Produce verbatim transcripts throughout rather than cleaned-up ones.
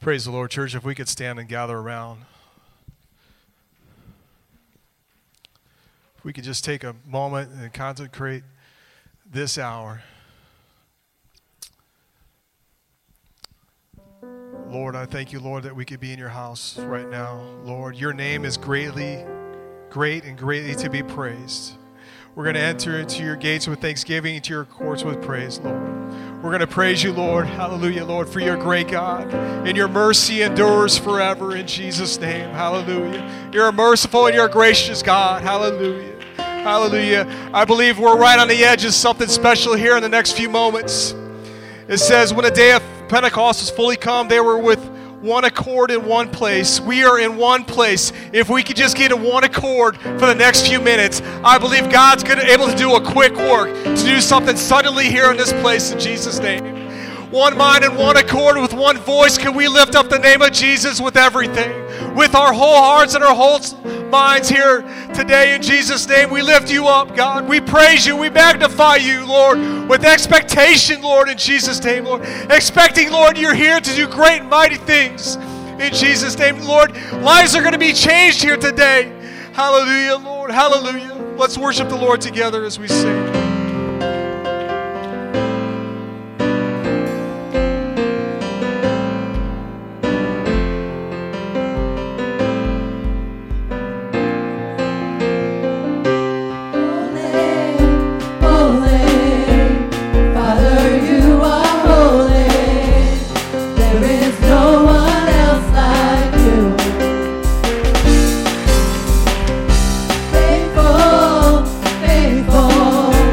Praise the Lord, church. If we could stand and gather around. If we could just take a moment and consecrate this hour. Lord, I thank you, Lord, that we could be in your house right now. Lord, your name is greatly, great and greatly to be praised. We're going to enter into your gates with thanksgiving, into your courts with praise, Lord. We're going to praise you, Lord. Hallelujah, Lord, for your great God. And your mercy endures forever in Jesus' name. Hallelujah. You're a merciful and you're a gracious God. Hallelujah. Hallelujah. I believe we're right on the edge of something special here in the next few moments. It says, when the day of Pentecost was fully come, they were with one accord in one place. We are in one place. If we could just get in one accord for the next few minutes, I believe God's going to able to do a quick work, to do something suddenly here in this place in Jesus' name. One mind and one accord with one voice, can we lift up the name of Jesus with everything? With our whole hearts and our whole minds here today in Jesus' name, we lift you up, God. We praise you. We magnify you, Lord, with expectation, Lord, in Jesus' name, Lord. Expecting, Lord, you're here to do great and mighty things in Jesus' name, Lord. Lives are going to be changed here today. Hallelujah, Lord. Hallelujah. Let's worship the Lord together as we sing. Faithful, faithful.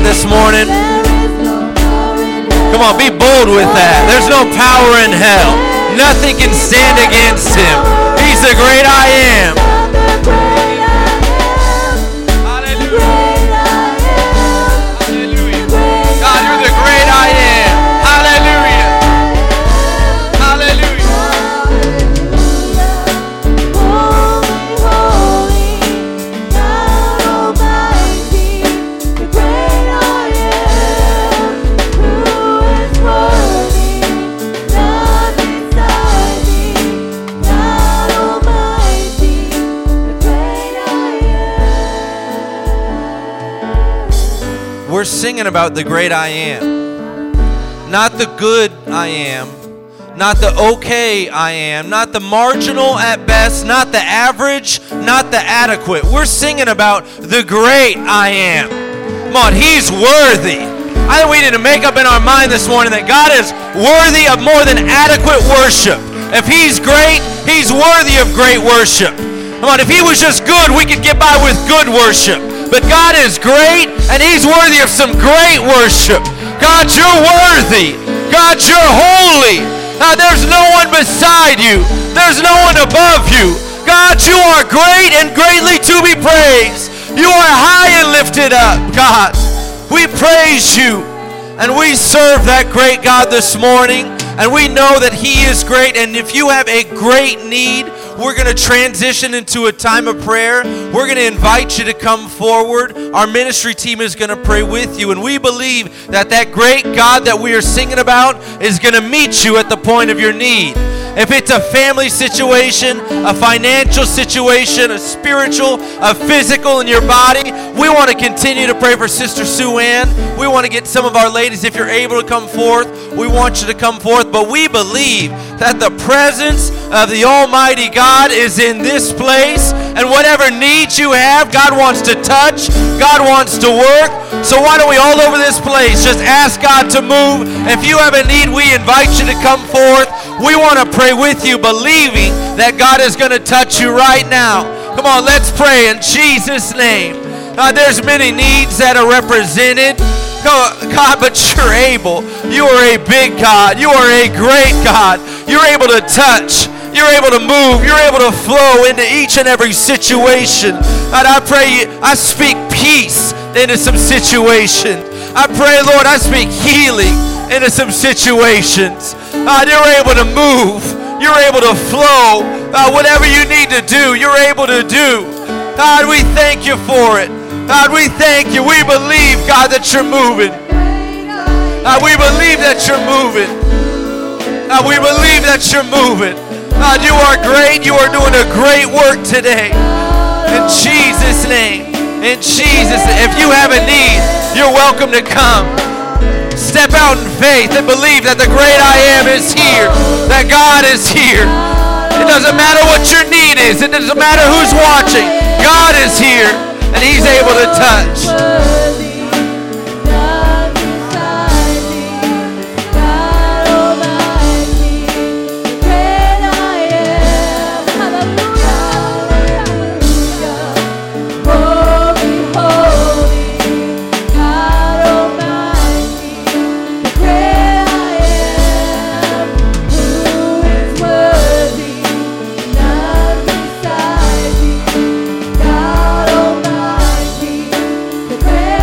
this morning? Come on, be bold with that. There's no power in hell. Nothing can stand against him. He's the great I am. Hallelujah. Hallelujah. God, you're the great I am. Hallelujah. Hallelujah. We're singing about the great I am. Not the good I am. Not the okay I am. Not the marginal at best. Not the average. Not the adequate. We're singing about the great I am. Come on, he's worthy. I think we need to make up in our mind this morning that God is worthy of more than adequate worship. If he's great, he's worthy of great worship. Come on, if he was just good, we could get by with good worship. But God is great, and he's worthy of some great worship. God, you're worthy. God, you're holy. Now, there's no one beside you. There's no one above you. God, you are great and greatly to be praised. You are high and lifted up, God. We praise you, and we serve that great God this morning, and we know that he is great. And if you have a great need, we're going to transition into a time of prayer. We're going to invite you to come forward. Our ministry team is going to pray with you. And we believe that that great God that we are singing about is going to meet you at the point of your need. If it's a family situation, a financial situation, a spiritual, a physical in your body, we want to continue to pray for Sister Sue Ann. We want to get some of our ladies, if you're able to come forth, we want you to come forth. But we believe that the presence of the Almighty God is in this place. And whatever needs you have, God wants to touch. God wants to work. So why don't we all over this place just ask God to move. If you have a need, we invite you to come forth. We want to pray with you, believing that God is going to touch you right now. Come on, let's pray in Jesus' name. Uh, there's many needs that are represented. God, but you're able. You are a big God. You are a great God. You're able to touch. You're able to move. You're able to flow into each and every situation. God, I pray, you, I speak peace into some situations. I pray, Lord, I speak healing into some situations. God, you're able to move. You're able to flow. God, whatever you need to do, you're able to do. God, we thank you for it. God, we thank you. We believe, God, that you're moving. God, we believe that you're moving. God, we believe that you're moving. God, you are great. You are doing a great work today. In Jesus' name. In Jesus' name. If you have a need, you're welcome to come. Step out in faith and believe that the great I am is here. That God is here. It doesn't matter what your need is. It doesn't matter who's watching. God is here. And he's able to touch. Great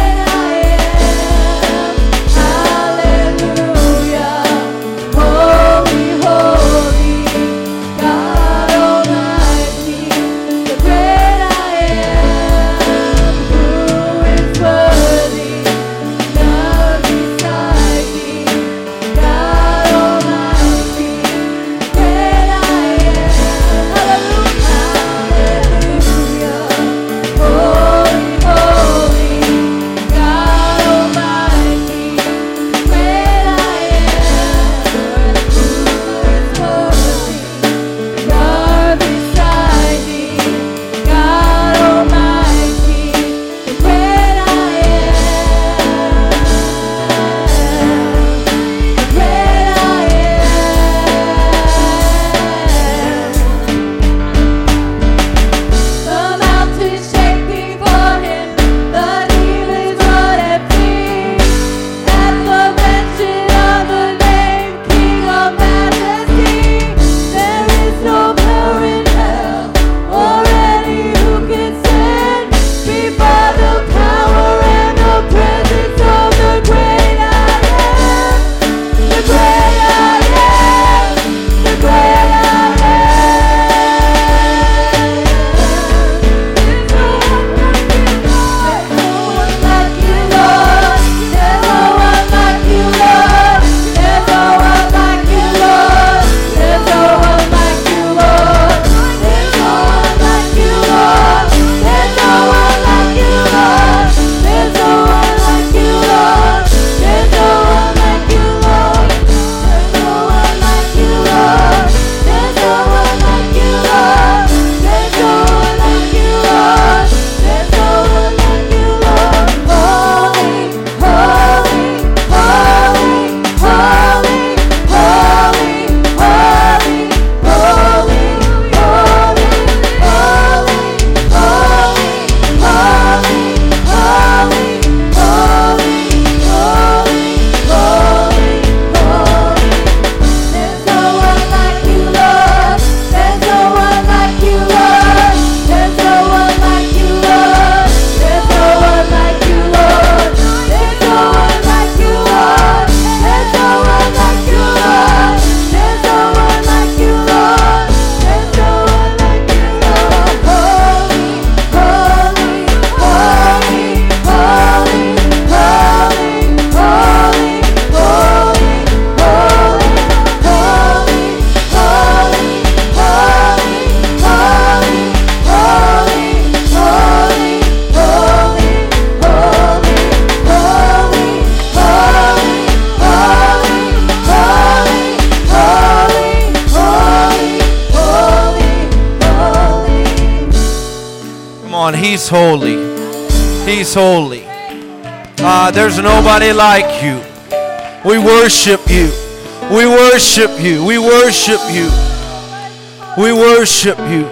on, He's holy. He's holy. Uh, there's nobody like you. We worship you. We worship you. We worship you. We worship you.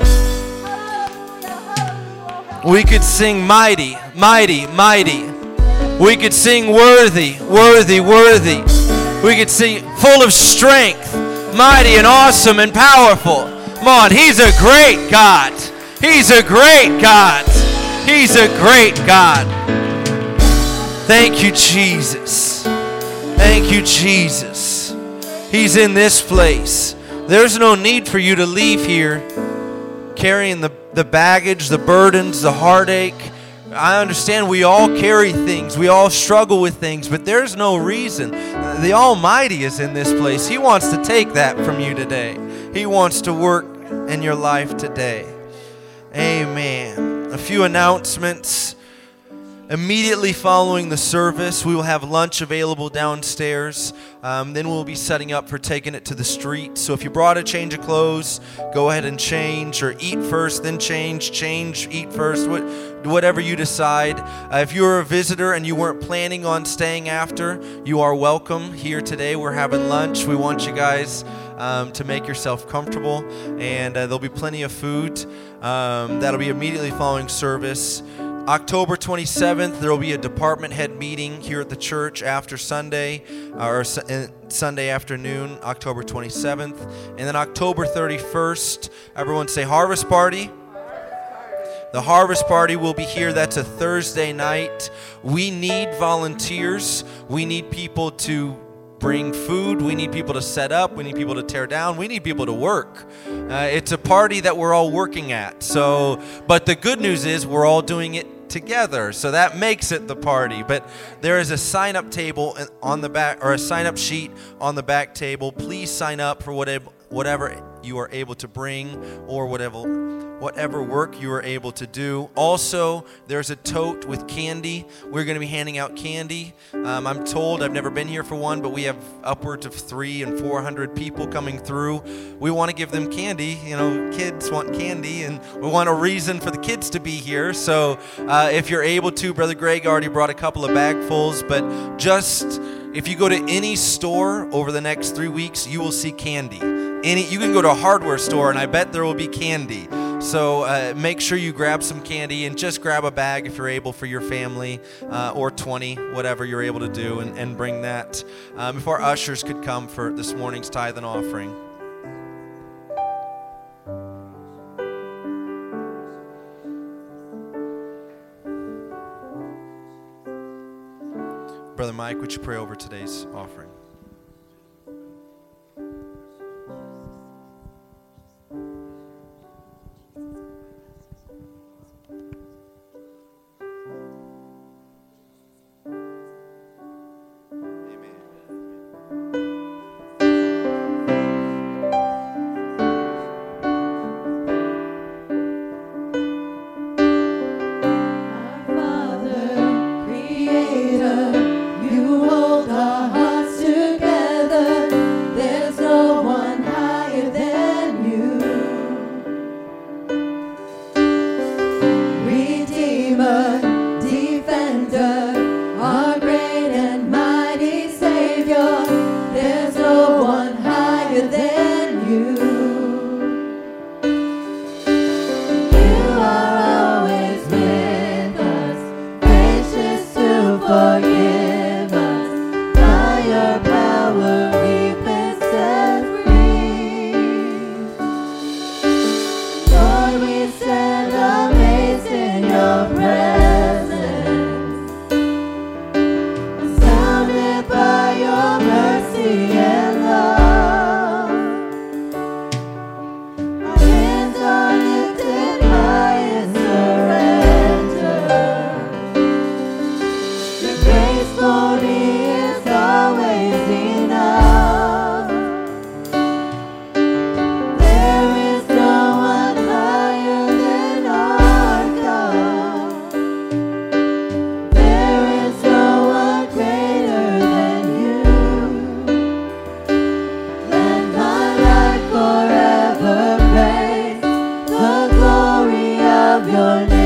We could sing mighty, mighty, mighty. We could sing worthy, worthy, worthy. We could sing full of strength, mighty and awesome and powerful. Come on, He's a great God. He's a great God. He's a great God. Thank you, Jesus. Thank you, Jesus. He's in this place. There's no need for you to leave here carrying the, the baggage, the burdens, the heartache. I understand we all carry things. We all struggle with things, but there's no reason. The Almighty is in this place. He wants to take that from you today. He wants to work in your life today. Amen. A few announcements. Immediately following the service, we will have lunch available downstairs. Um, then we'll be setting up for taking it to the street. So if you brought a change of clothes, go ahead and change, or eat first, then change, change, eat first, what, whatever you decide. Uh, if you're a visitor and you weren't planning on staying after, you are welcome here today. We're having lunch. We want you guys um, to make yourself comfortable, and uh, there'll be plenty of food. Um, that'll be immediately following service. October twenty-seventh, there will be a department head meeting here at the church after Sunday, or Sunday afternoon, October twenty-seventh. And then October thirty-first, everyone say Harvest Party. The Harvest Party will be here. That's a Thursday night. We need volunteers. We need people to bring food. We need people to set up. We need people to tear down. We need people to work. Uh, it's a party that we're all working at. So, but the good news is we're all doing it together. So that makes it the party. But there is a sign-up table on the back, or a sign-up sheet on the back table. Please sign up for whatever whatever you are able to bring, or whatever whatever work you are able to do. Also, there's a tote with candy. We're going to be handing out candy. Um, I'm told, I've never been here for one, but we have upwards of three and four hundred people coming through. We want to give them candy. You know, kids want candy, and we want a reason for the kids to be here. So uh, if you're able to, Brother Greg already brought a couple of bagfuls, but just if you go to any store over the next three weeks, you will see candy. Any, you can go to a hardware store, and I bet there will be candy. So uh, make sure you grab some candy, and just grab a bag if you're able for your family, uh, or twenty, whatever you're able to do, and, and bring that. Um, if our ushers could come for this morning's tithe and offering. Brother Mike, would you pray over today's offering? Your name.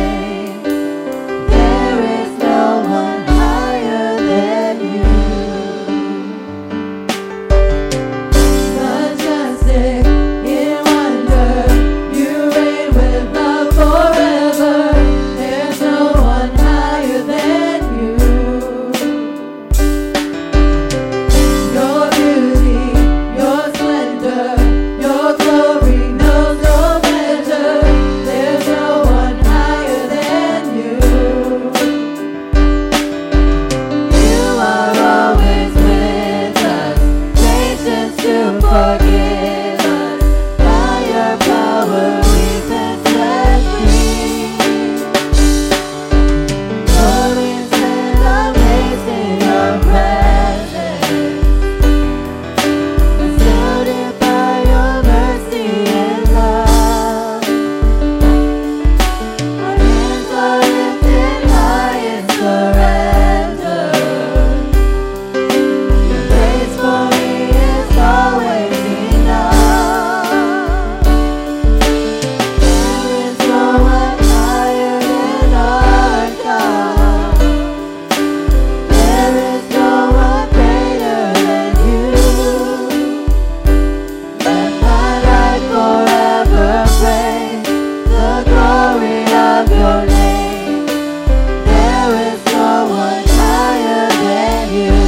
glory of your name. There is no one higher than you.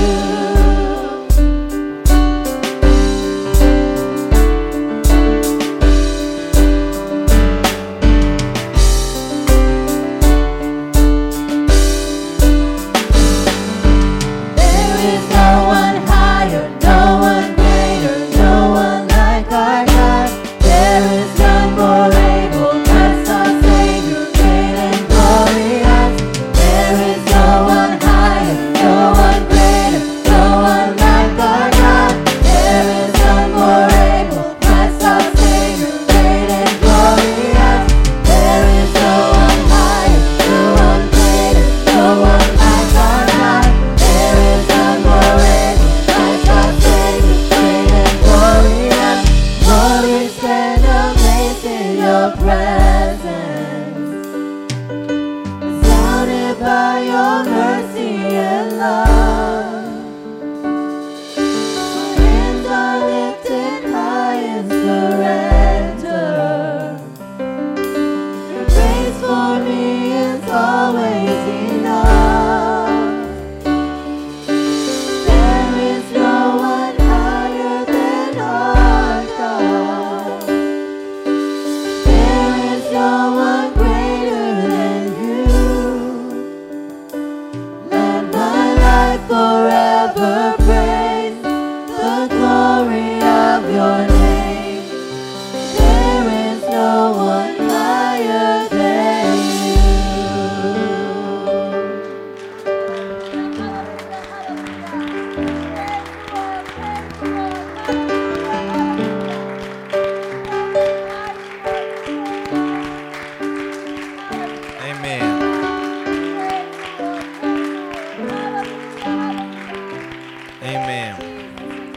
There is no one higher, no one greater, no one like our God. There is none more able, Christ our Savior, great and glorious. There is no one higher, no one greater, no one like our God. There is none more able, Christ our Savior, great and glorious. There is no one higher, no one greater, no one like our God. There is none more able, Christ our Savior, great and glorious. Lord, we stand amazed in your presence, astounded by your mercy and love. Hands are lifted high in surrender. Your grace for me is always enough. There is no one higher than our God. There is no one greater than you. Let my life forever praise the glory of your name. There is no one higher than Amen. Amen.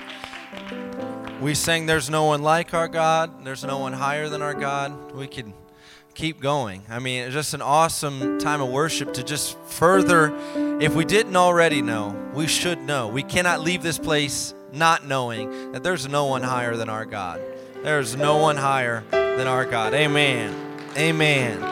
We sang There's No One Like Our God. There's no one higher than our God. We could keep going. I mean, it's just an awesome time of worship to just further, if we didn't already know, we should know. We cannot leave this place not knowing that there's no one higher than our God. There's no one higher than our God. Amen. Amen.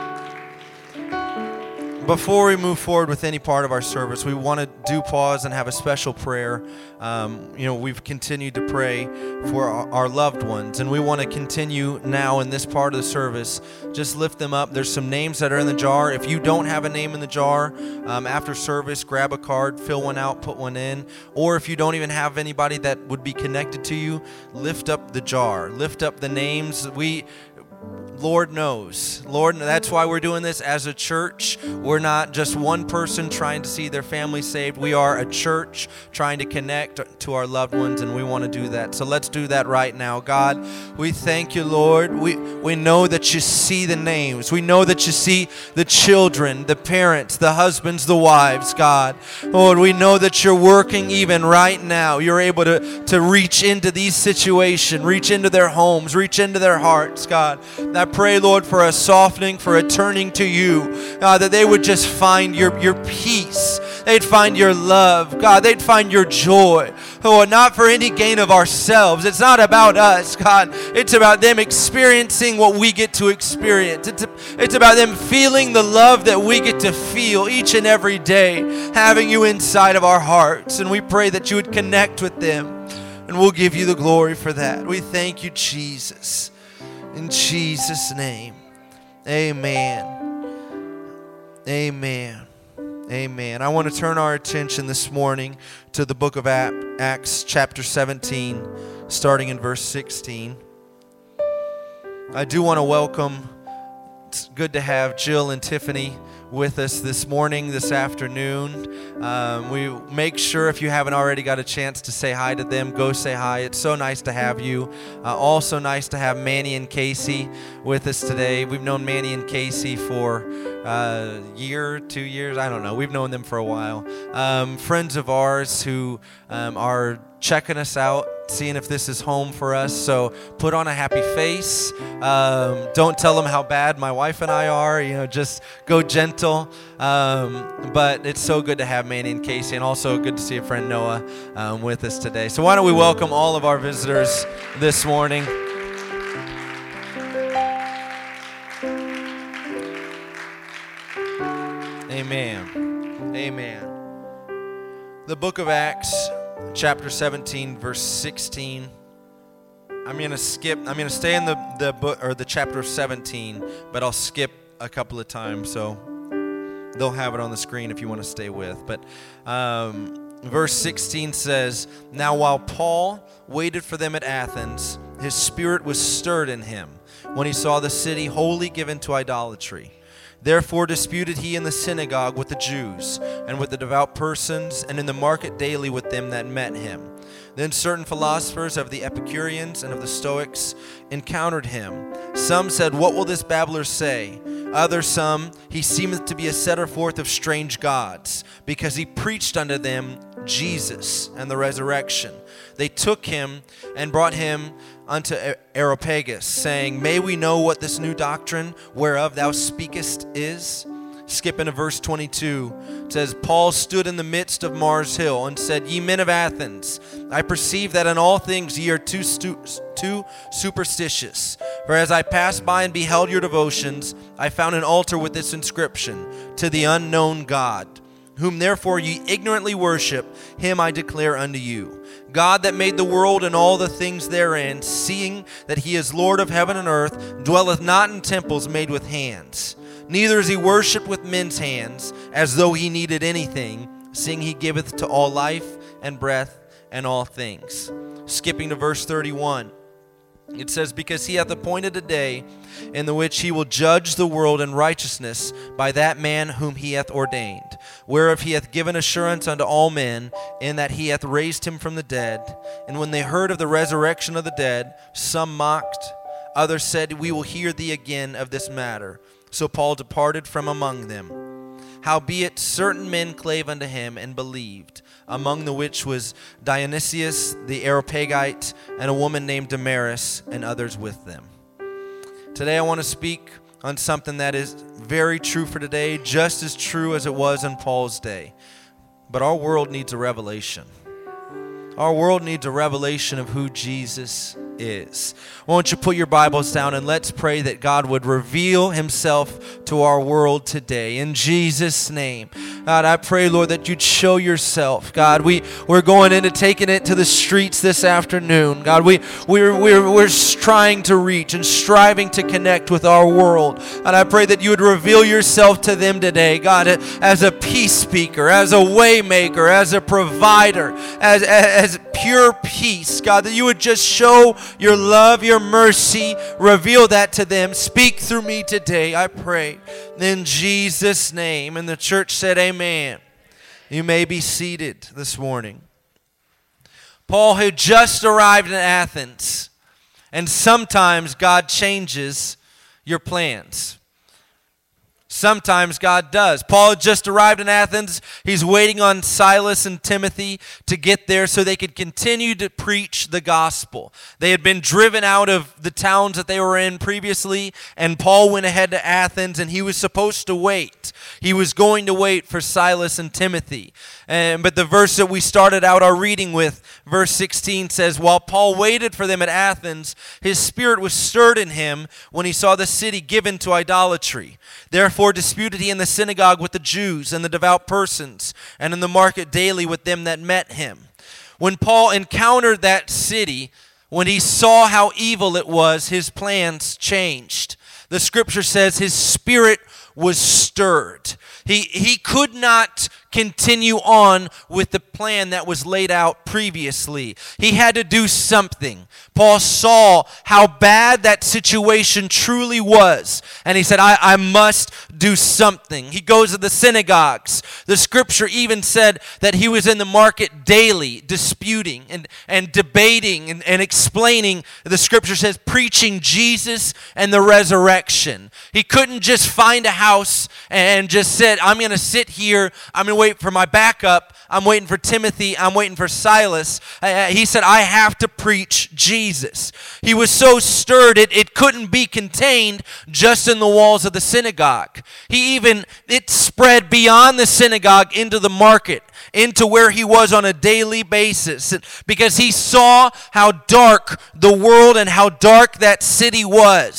Before we move forward with any part of our service, we want to do pause and have a special prayer. Um, you know, we've continued to pray for our, our loved ones, and we want to continue now in this part of the service. Just lift them up. There's some names that are in the jar. If you don't have a name in the jar, um, after service, grab a card, fill one out, put one in. Or if you don't even have anybody that would be connected to you, lift up the jar. Lift up the names. We... Lord knows. Lord, that's why we're doing this as a church. We're not just one person trying to see their family saved. We are a church trying to connect to our loved ones, and we want to do that. So let's do that right now. God, we thank you, Lord. We, we know that you see the names. We know that you see the children, the parents, the husbands, the wives, God. Lord, we know that you're working even right now. You're able to, to reach into these situations, reach into their homes, reach into their hearts, God. I pray, Lord, for a softening, for a turning to you, God, that they would just find your, your peace. They'd find your love, God. They'd find your joy. Oh, not for any gain of ourselves. It's not about us, God. It's about them experiencing what we get to experience. It's, it's about them feeling the love that we get to feel each and every day, having you inside of our hearts. And we pray that you would connect with them, and we'll give you the glory for that. We thank you, Jesus. In Jesus' name, amen. Amen. Amen. I want to turn our attention this morning to the book of Acts, chapter seventeen, starting in verse sixteen. I do want to welcome, it's good to have Jill and Tiffany with us this morning, this afternoon. Um, we make sure if you haven't already got a chance to say hi to them, go say hi. It's so nice to have you. Uh, also nice to have Manny and Casey with us today. We've known Manny and Casey for a year, two years, I don't know. We've known them for a while. Um, friends of ours who um, are checking us out, seeing if this is home for us. So put on a happy face. Um, don't tell them how bad my wife and I are. You know, just go gentle. Um, but it's so good to have Manny and Casey, and also good to see a friend Noah um, with us today. So why don't we welcome all of our visitors this morning. Amen. Amen. The book of Acts, chapter seventeen, verse sixteen. I'm going to skip, I'm going to stay in the, the book or the chapter of seventeen, but I'll skip a couple of times, so they'll have it on the screen if you want to stay with. But um, verse sixteen says, "Now while Paul waited for them at Athens, his spirit was stirred in him when he saw the city wholly given to idolatry. Therefore disputed he in the synagogue with the Jews, and with the devout persons, and in the market daily with them that met him. Then certain philosophers of the Epicureans and of the Stoics encountered him. Some said, What will this babbler say? Others some, He seemeth to be a setter forth of strange gods, because he preached unto them Jesus and the resurrection. They took him and brought him unto Areopagus, saying, May we know what this new doctrine whereof thou speakest is? Skip into verse twenty-two. It says, Paul stood in the midst of Mars Hill and said, Ye men of Athens, I perceive that in all things ye are too, stu- too superstitious. For as I passed by and beheld your devotions, I found an altar with this inscription, To the unknown God. Whom therefore ye ignorantly worship, him I declare unto you. God that made the world and all the things therein, seeing that he is Lord of heaven and earth, dwelleth not in temples made with hands. Neither is he worshipped with men's hands, as though he needed anything, seeing he giveth to all life and breath and all things." Skipping to verse thirty-one. It says, Because he hath appointed a day in the which he will judge the world in righteousness by that man whom he hath ordained, whereof he hath given assurance unto all men, in that he hath raised him from the dead. And when they heard of the resurrection of the dead, some mocked, others said, We will hear thee again of this matter. So Paul departed from among them. Howbeit certain men clave unto him and believed, among the which was Dionysius the Areopagite, and a woman named Damaris, and others with them. Today I want to speak on something that is very true for today, just as true as it was in Paul's day. But our world needs a revelation. Our world needs a revelation of who Jesus is. Why don't you put your Bibles down and let's pray that God would reveal himself to our world today. In Jesus' name. God, I pray, Lord, that you'd show yourself. God, we, we're going into taking it to the streets this afternoon. God, we, we're, we're, we're trying to reach and striving to connect with our world. And I pray that you would reveal yourself to them today, God, as a peace speaker, as a way maker, as a provider, as, as pure peace. God, that you would just show your love, your mercy, reveal that to them. Speak through me today, I pray. In Jesus' name. And the church said, Amen. You may be seated this morning. Paul had just arrived in Athens, and sometimes God changes your plans. Sometimes God does. Paul had just arrived in Athens. He's waiting on Silas and Timothy to get there so they could continue to preach the gospel. They had been driven out of the towns that they were in previously, and Paul went ahead to Athens, and he was supposed to wait. He was going to wait for Silas and Timothy. And, but the verse that we started out our reading with, verse sixteen, says, While Paul waited for them at Athens, his spirit was stirred in him when he saw the city given to idolatry. Therefore disputed he in the synagogue with the Jews and the devout persons, and in the market daily with them that met him. When Paul encountered that city, when he saw how evil it was, his plans changed. The scripture says his spirit was stirred. He, he could not continue on with the plan that was laid out previously. He had to do something. Paul saw how bad that situation truly was, and he said, I, I must do something. He goes to the synagogues. The scripture even said that he was in the market daily, disputing and, and debating and, and explaining. The scripture says, preaching Jesus and the resurrection. He couldn't just find a house and just said, I'm going to sit here, I'm going to wait for my backup, I'm waiting for Timothy, I'm waiting for Silas. Uh, he said, I have to preach Jesus. He was so stirred, it, it couldn't be contained just in the walls of the synagogue. He even, it spread beyond the synagogue into the market, into where he was on a daily basis, because he saw how dark the world and how dark that city was.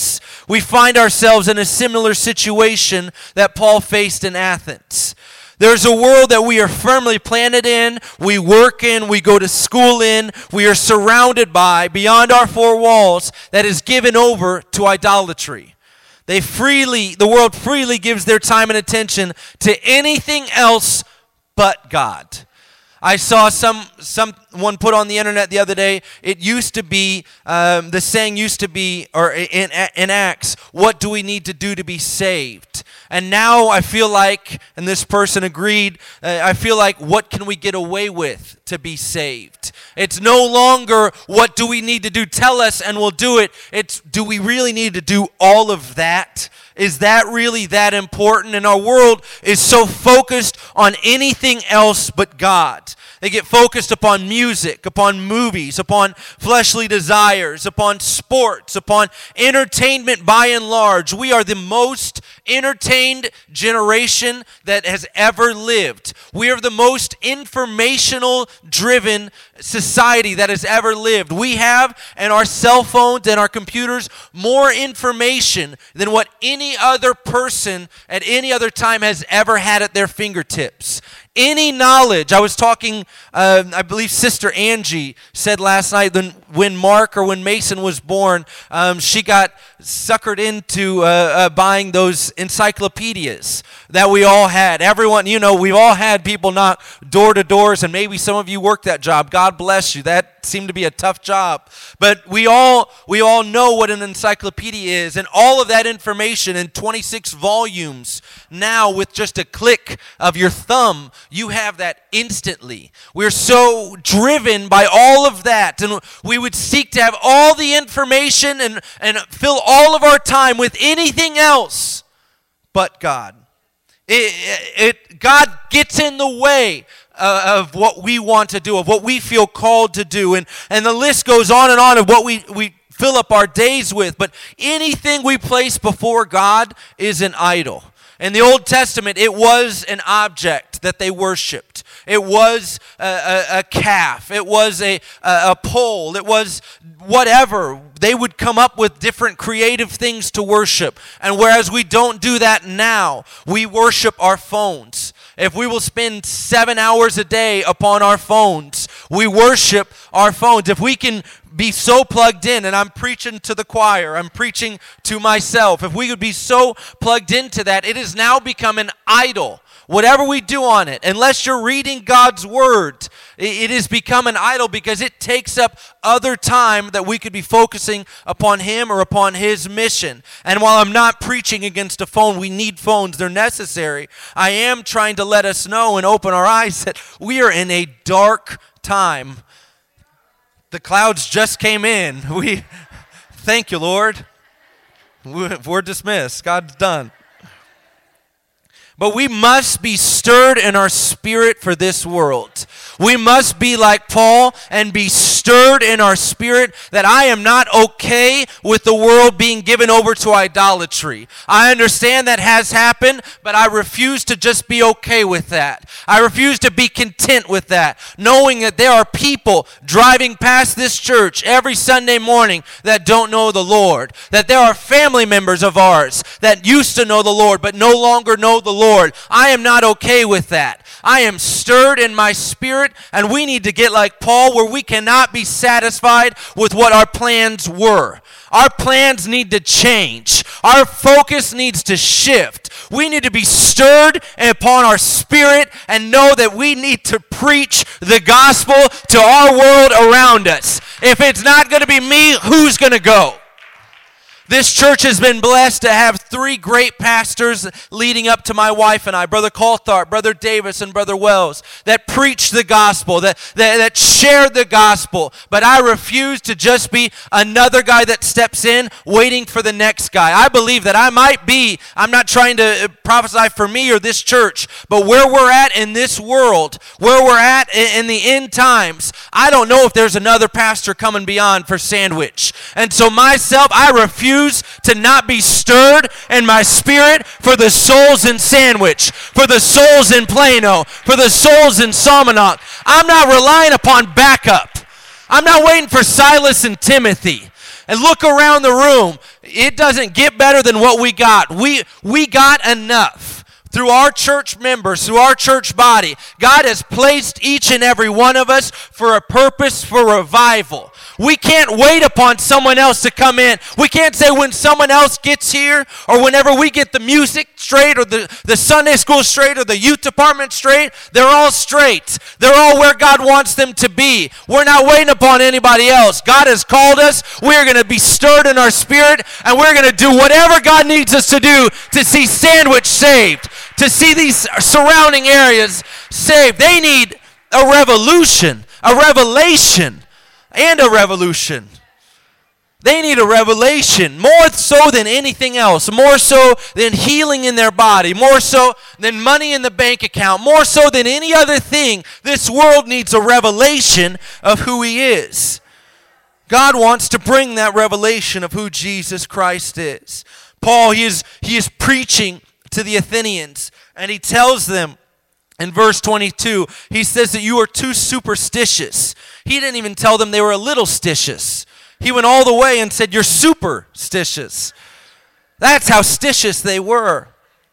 we find ourselves in a similar situation that Paul faced in Athens. There's a world that we are firmly planted in, we work in, we go to school in, we are surrounded by, beyond our four walls, that is given over to idolatry. They freely, the world freely gives their time and attention to anything else but God. I saw some someone put on the internet the other day, it used to be, um, the saying used to be, or in, in Acts, what do we need to do to be saved? And now I feel like, and this person agreed, uh, I feel like, what can we get away with to be saved? It's no longer, what do we need to do? Tell us and we'll do it. It's, do we really need to do all of that? Is that really that important? And our world is so focused on anything else but God. They get focused upon music, upon movies, upon fleshly desires, upon sports, upon entertainment by and large. We are the most entertained generation that has ever lived. We are the most informational driven society that has ever lived. We have, in our cell phones and our computers, more information than what any other person at any other time has ever had at their fingertips. Any knowledge. I was talking, uh, I believe Sister Angie said last night that when Mark or when Mason was born, um, she got suckered into uh, uh, buying those encyclopedias that we all had. Everyone, you know, we've all had people knock door to doors, and maybe some of you worked that job. God bless you. That seemed to be a tough job. But we all we all know what an encyclopedia is, and all of that information in twenty-six volumes. Now, with just a click of your thumb, you have that instantly. We're so driven by all of that, and we would seek to have all the information and, and fill all of our time with anything else but God. It, it, God gets in the way uh, of what we want to do, of what we feel called to do, and, and the list goes on and on of what we, we fill up our days with. But anything we place before God is an idol. In the Old Testament, it was an object that they worshipped. It was a, a, a calf. It was a, a, a pole. It was whatever. They would come up with different creative things to worship. And whereas we don't do that now, we worship our phones. If we will spend seven hours a day upon our phones, we worship our phones. If we can be so plugged in, and I'm preaching to the choir, I'm preaching to myself, if we could be so plugged into that, it has now become an idol. Whatever we do on it, unless you're reading God's word, it has become an idol because it takes up other time that we could be focusing upon Him or upon His mission. And while I'm not preaching against a phone, we need phones, they're necessary, I am trying to let us know and open our eyes that we are in a dark time. The clouds just came in. We thank you, Lord. We're dismissed. God's done. But we must be stirred in our spirit for this world. We must be like Paul and be stirred in our spirit that I am not okay with the world being given over to idolatry. I understand that has happened, but I refuse to just be okay with that. I refuse to be content with that, knowing that there are people driving past this church every Sunday morning that don't know the Lord, that there are family members of ours that used to know the Lord but no longer know the Lord. Lord. I am not okay with that. I am stirred in my spirit, and we need to get like Paul, where we cannot be satisfied with what our plans were. Our plans need to change. Our focus needs to shift. We need to be stirred upon our spirit and know that we need to preach the gospel to our world around us. If it's not going to be me, who's going to go? This church has been blessed to have three great pastors leading up to my wife and I, Brother Coulthard, Brother Davis, and Brother Wells, that preached the gospel, that, that, that shared the gospel. But I refuse to just be another guy that steps in waiting for the next guy. I believe that I might be, I'm not trying to prophesy for me or this church, but where we're at in this world, where we're at in the end times, I don't know if there's another pastor coming beyond for Sandwich. And so myself, I refuse to not be stirred in my spirit for the souls in Sandwich, for the souls in Plano, for the souls in Salmonock. I'm not relying upon backup. I'm not waiting for Silas and Timothy. and look around the room. It doesn't get better than what we got. We, we got enough. Through our church members, through our church body, God has placed each and every one of us for a purpose, for revival. We can't wait upon someone else to come in. We can't say when someone else gets here or whenever we get the music straight or the, the Sunday school straight or the youth department straight, they're all straight. They're all where God wants them to be. We're not waiting upon anybody else. God has called us. We're going to be stirred in our spirit, and we're going to do whatever God needs us to do to see Sandwich saved, to see these surrounding areas saved. They need a revolution, a revelation, and a revolution. They need a revelation more so than anything else, more so than healing in their body, more so than money in the bank account, more so than any other thing. This world needs a revelation of who He is. God wants to bring that revelation of who Jesus Christ is. Paul, he is, he is preaching to the Athenians, and he tells them in verse twenty-two, he says that you are too superstitious. He didn't even tell them they were a little stitious. He went all the way and said, you're superstitious. That's how stitious they were.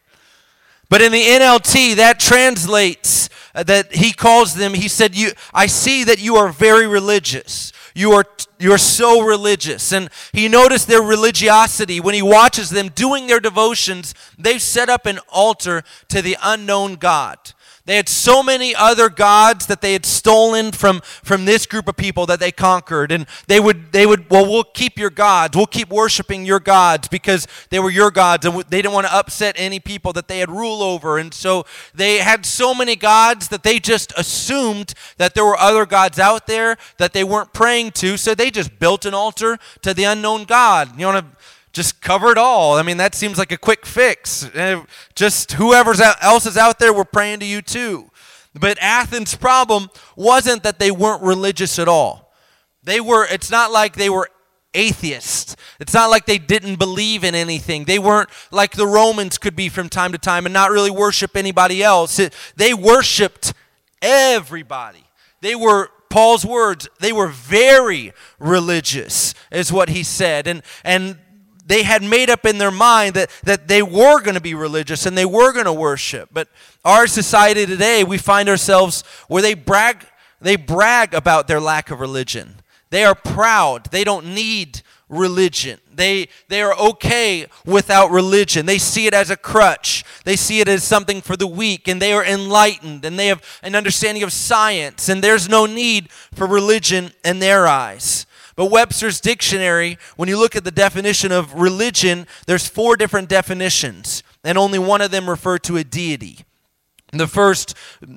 But in the N L T, that translates uh, that he calls them, he said, "You, I see that you are very religious. You are you are so religious." And he noticed their religiosity. When he watches them doing their devotions, they've set up an altar to the unknown God. They had so many other gods that they had stolen from, from this group of people that they conquered. And they would, they would, well, we'll keep your gods. We'll keep worshiping your gods because they were your gods. And they didn't want to upset any people that they had rule over. And so they had so many gods that they just assumed that there were other gods out there that they weren't praying to. So they just built an altar to the unknown God. You want to just cover it all. I mean, that seems like a quick fix. Just whoever else is out there, we're praying to you too. But Athens' problem wasn't that they weren't religious at all. They were, it's not like they were atheists. It's not like they didn't believe in anything. They weren't like the Romans could be from time to time and not really worship anybody else. It, they worshiped everybody. They were, Paul's words, they were very religious, is what he said. And, and, they had made up in their mind that, that they were going to be religious and they were going to worship. But our society today, we find ourselves where they brag, they brag about their lack of religion. They are proud. They don't need religion. They, they are okay without religion. They see it as a crutch. They see it as something for the weak, and they are enlightened, and they have an understanding of science, and there's no need for religion in their eyes. But Webster's dictionary, when you look at the definition of religion, there's four different definitions, and only one of them refer to a deity. The first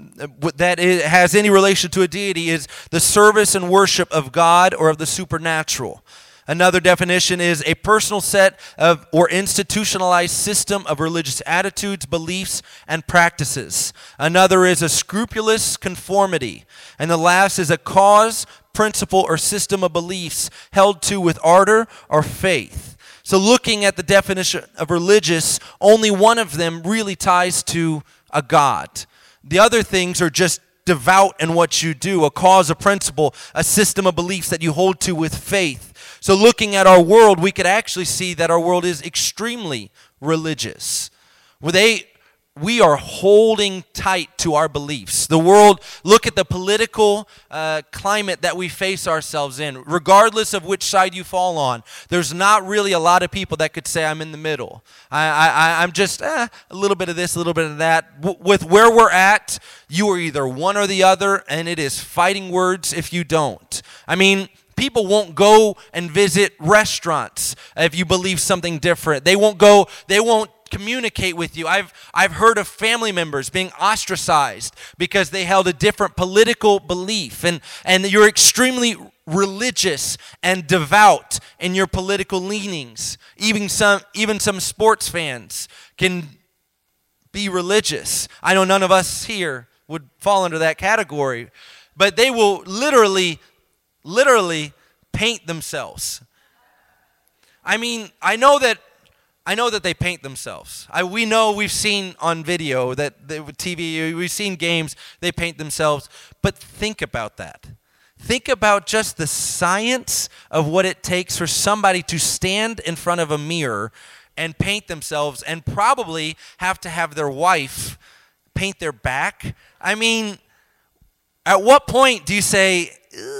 that has any relation to a deity is the service and worship of God or of the supernatural. Another definition is a personal set of or institutionalized system of religious attitudes, beliefs, and practices. Another is a scrupulous conformity. And the last is a cause, principle, or system of beliefs held to with ardor or faith. So looking at the definition of religious, only one of them really ties to a God. The other things are just devout in what you do, a cause, a principle, a system of beliefs that you hold to with faith. So looking at our world, we could actually see that our world is extremely religious. Where they, we are holding tight to our beliefs. The world, look at the political uh, climate that we face ourselves in. Regardless of which side you fall on, there's not really a lot of people that could say, I'm in the middle. I, I, I'm just eh, a little bit of this, a little bit of that. W- with where we're at, you are either one or the other, and it is fighting words if you don't. I mean, people won't go and visit restaurants if you believe something different. They won't go, they won't communicate with you. I've I've heard of family members being ostracized because they held a different political belief. And, and you're extremely religious and devout in your political leanings. Even some even some sports fans can be religious. I know none of us here would fall under that category. But they will literally literally paint themselves. I mean, I know that I know that they paint themselves. I, we know, we've seen on video that they, T V, we've seen games, they paint themselves. But think about that. think about just the science of what it takes for somebody to stand in front of a mirror and paint themselves and probably have to have their wife paint their back. I mean, at what point do you say,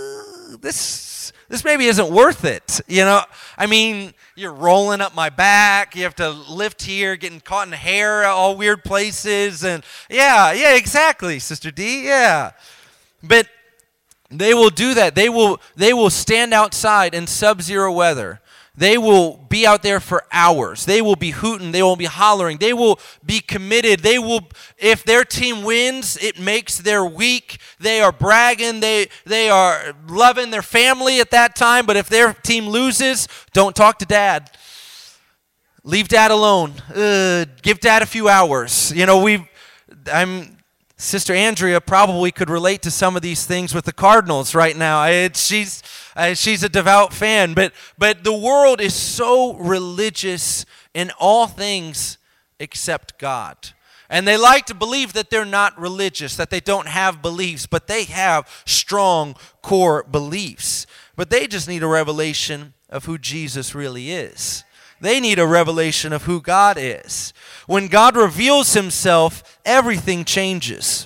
this this maybe isn't worth it? You know, I mean, you're rolling up my back. You have to lift here, getting caught in hair, all weird places. And yeah, yeah, exactly, Sister D, yeah. But they will do that. They will, they will stand outside in sub-zero weather. They will be out there for hours. They will be hooting. They will be hollering. They will be committed. They will, if their team wins, it makes their week. They are bragging. They they are loving their family at that time. But if their team loses, don't talk to dad. Leave dad alone. Uh, give dad a few hours. You know, we, I'm. Sister Andrea probably could relate to some of these things with the Cardinals right now. It, she's uh, she's a devout fan, but but the world is so religious in all things except God. And they like to believe that they're not religious, that they don't have beliefs, but they have strong core beliefs. But they just need a revelation of who Jesus really is. They need a revelation of who God is. When God reveals himself, everything changes.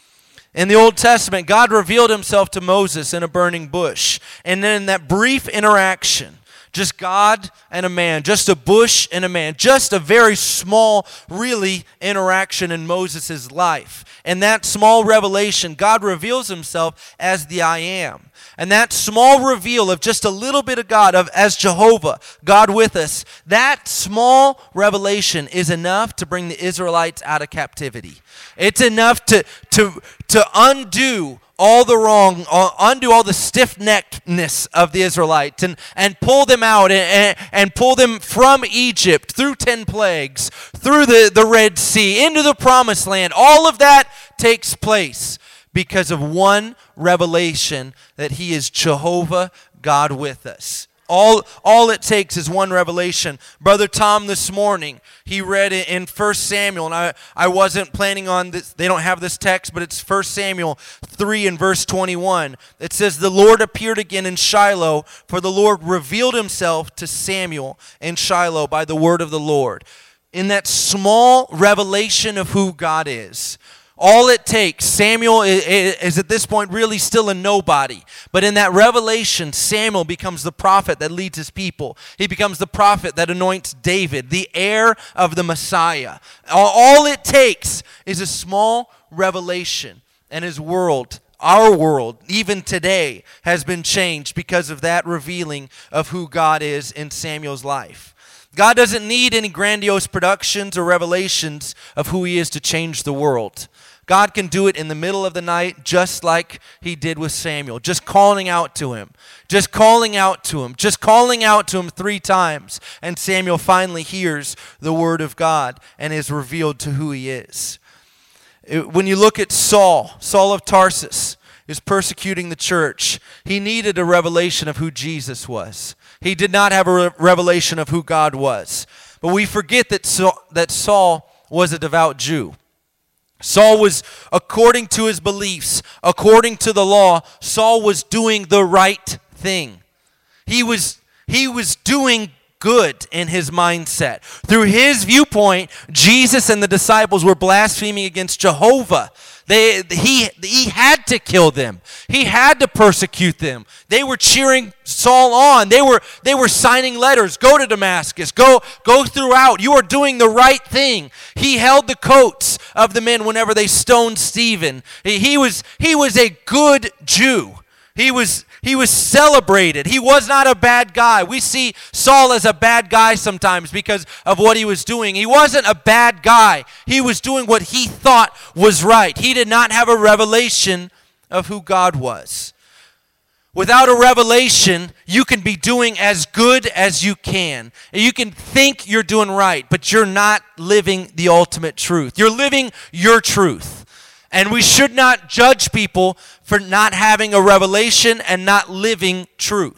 In the Old Testament, God revealed himself to Moses in a burning bush. And then in that brief interaction, just God and a man, just a bush and a man, just a very small, really, interaction in Moses' life. And that small revelation, God reveals himself as the I am. And that small reveal of just a little bit of God, of as Jehovah, God with us, that small revelation is enough to bring the Israelites out of captivity. It's enough to, to, to undo all the wrong, uh, undo all the stiff-neckedness of the Israelites and, and pull them out and, and, and pull them from Egypt through ten plagues, through the, the Red Sea, into the Promised Land. All of that takes place because of one revelation that he is Jehovah, God with us. All, all it takes is one revelation. Brother Tom this morning, he read it in First Samuel, and I, I wasn't planning on this. They don't have this text, but it's First Samuel three and verse twenty-one. It says, the Lord appeared again in Shiloh, for the Lord revealed himself to Samuel in Shiloh by the word of the Lord. In that small revelation of who God is, all it takes, Samuel is at this point really still a nobody. But in that revelation, Samuel becomes the prophet that leads his people. He becomes the prophet that anoints David, the heir of the Messiah. All it takes is a small revelation, and his world, our world, even today, has been changed because of that revealing of who God is in Samuel's life. God doesn't need any grandiose productions or revelations of who he is to change the world. God can do it in the middle of the night just like he did with Samuel. Just calling out to him. Just calling out to him. Just calling out to him three times. And Samuel finally hears the word of God and is revealed to who he is. When you look at Saul, Saul of Tarsus is persecuting the church. He needed a revelation of who Jesus was. He did not have a re- revelation of who God was. But we forget that Saul, that Saul was a devout Jew. Saul was, according to his beliefs, according to the law, Saul was doing the right thing. He was, he was doing good in his mindset. Through his viewpoint, Jesus and the disciples were blaspheming against Jehovah. They, he, he had to kill them. He had to persecute them. They were cheering Saul on. They were, they were signing letters. Go to Damascus. Go, go throughout. You are doing the right thing. He held the coats of the men whenever they stoned Stephen. He, he was, he was a good Jew. He was, he was celebrated. He was not a bad guy. We see Saul as a bad guy sometimes because of what he was doing. He wasn't a bad guy. He was doing what he thought was right. He did not have a revelation of who God was. Without a revelation, you can be doing as good as you can. You can think you're doing right, but you're not living the ultimate truth. You're living your truth. And we should not judge people for not having a revelation and not living truth.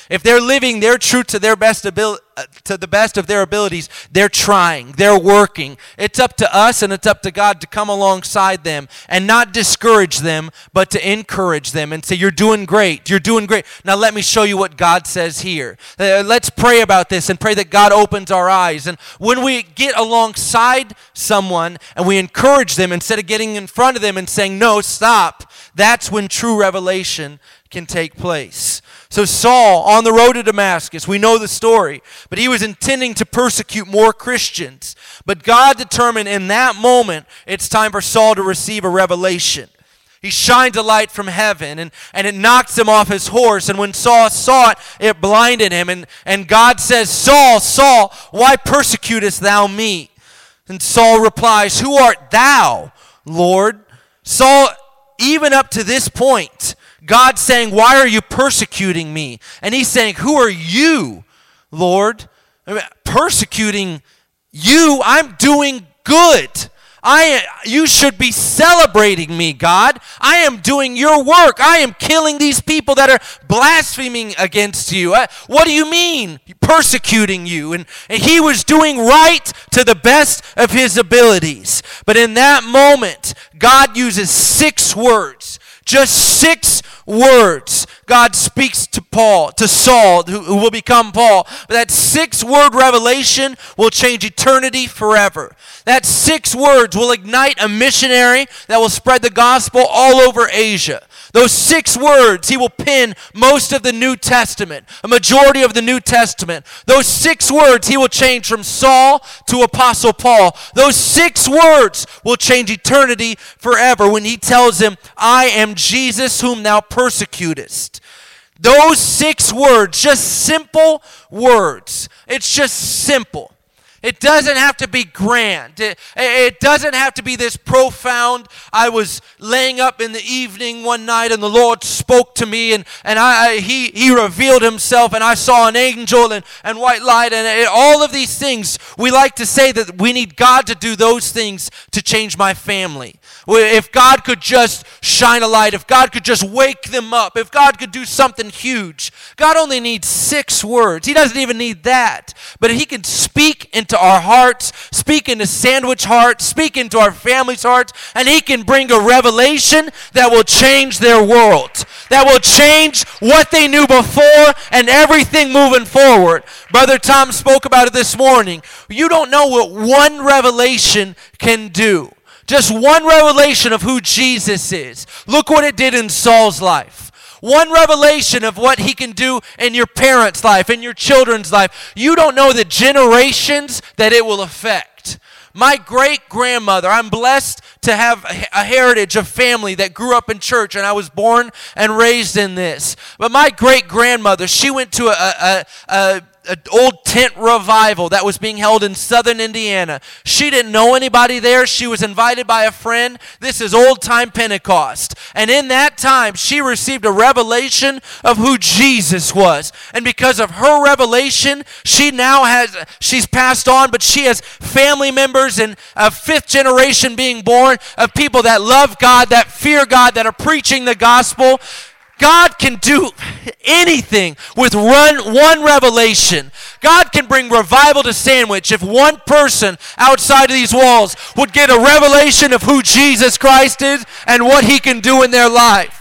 If they're living their truth to their best ability, to the best of their abilities, they're trying, they're working. It's up to us and it's up to God to come alongside them and not discourage them, but to encourage them and say, you're doing great, you're doing great. Now let me show you what God says here. Uh, let's pray about this and pray that God opens our eyes. And when we get alongside someone and we encourage them instead of getting in front of them and saying, no, stop, that's when true revelation can take place. So Saul, on the road to Damascus, we know the story, but he was intending to persecute more Christians. But God determined in that moment, it's time for Saul to receive a revelation. He shines a light from heaven, and, and it knocks him off his horse. And when Saul saw it, it blinded him. And, and God says, Saul, Saul, why persecutest thou me? And Saul replies, who art thou, Lord? Saul, even up to this point, God's saying, why are you persecuting me? And he's saying, who are you, Lord? I mean, persecuting you? I'm doing good. I, you should be celebrating me, God. I am doing your work. I am killing these people that are blaspheming against you. Uh, what do you mean, persecuting you? And, and he was doing right to the best of his abilities. But in that moment, God uses six words. Just six words. God speaks to Paul, to Saul, who, who will become Paul. But that six-word revelation will change eternity forever. That six words will ignite a missionary that will spread the gospel all over Asia. Those six words, he will pen most of the New Testament, a majority of the New Testament. Those six words, he will change from Saul to Apostle Paul. Those six words will change eternity forever when he tells him, I am Jesus whom thou persecutest. Those six words, just simple words. It's just simple. It doesn't have to be grand. It, it doesn't have to be this profound. I was laying up in the evening one night and the Lord spoke to me and, and I, I he, he revealed himself and I saw an angel and, and white light and it, all of these things. We like to say that we need God to do those things to change my family. If God could just shine a light, if God could just wake them up, if God could do something huge. God only needs six words. He doesn't even need that. But he can speak into our hearts, speak into Sandwich hearts, speak into our family's hearts, and he can bring a revelation that will change their world, that will change what they knew before and everything moving forward. Brother Tom spoke about it this morning. You don't know what one revelation can do. Just one revelation of who Jesus is. Look what it did in Saul's life. One revelation of what he can do in your parents' life, in your children's life. You don't know the generations that it will affect. My great-grandmother, I'm blessed to have a heritage of family that grew up in church, and I was born and raised in this. But my great-grandmother, she went to a, a, a an old tent revival that was being held in southern Indiana. She didn't know anybody there. She was invited by a friend. This is old-time Pentecost. And in that time, she received a revelation of who Jesus was. And because of her revelation, she now has, she's passed on, but she has family members and a fifth generation being born of people that love God, that fear God, that are preaching the gospel. God can do anything with one, one revelation. God can bring revival to Sandwich if one person outside of these walls would get a revelation of who Jesus Christ is and what he can do in their life.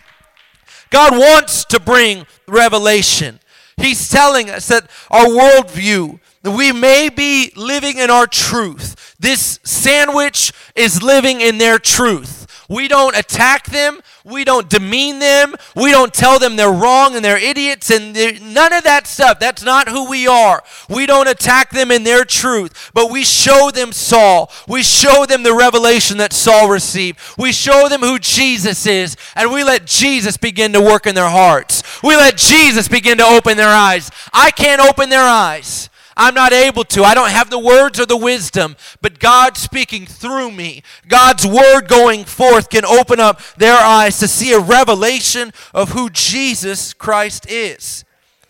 God wants to bring revelation. He's telling us that our worldview, that we may be living in our truth. This Sandwich is living in their truth. We don't attack them. We don't demean them. We don't tell them they're wrong and they're idiots and they're, none of that stuff. That's not who we are. We don't attack them in their truth, but we show them Saul. We show them the revelation that Saul received. We show them who Jesus is, and we let Jesus begin to work in their hearts. We let Jesus begin to open their eyes. I can't open their eyes. I'm not able to. I don't have the words or the wisdom, but God speaking through me, God's word going forth can open up their eyes to see a revelation of who Jesus Christ is.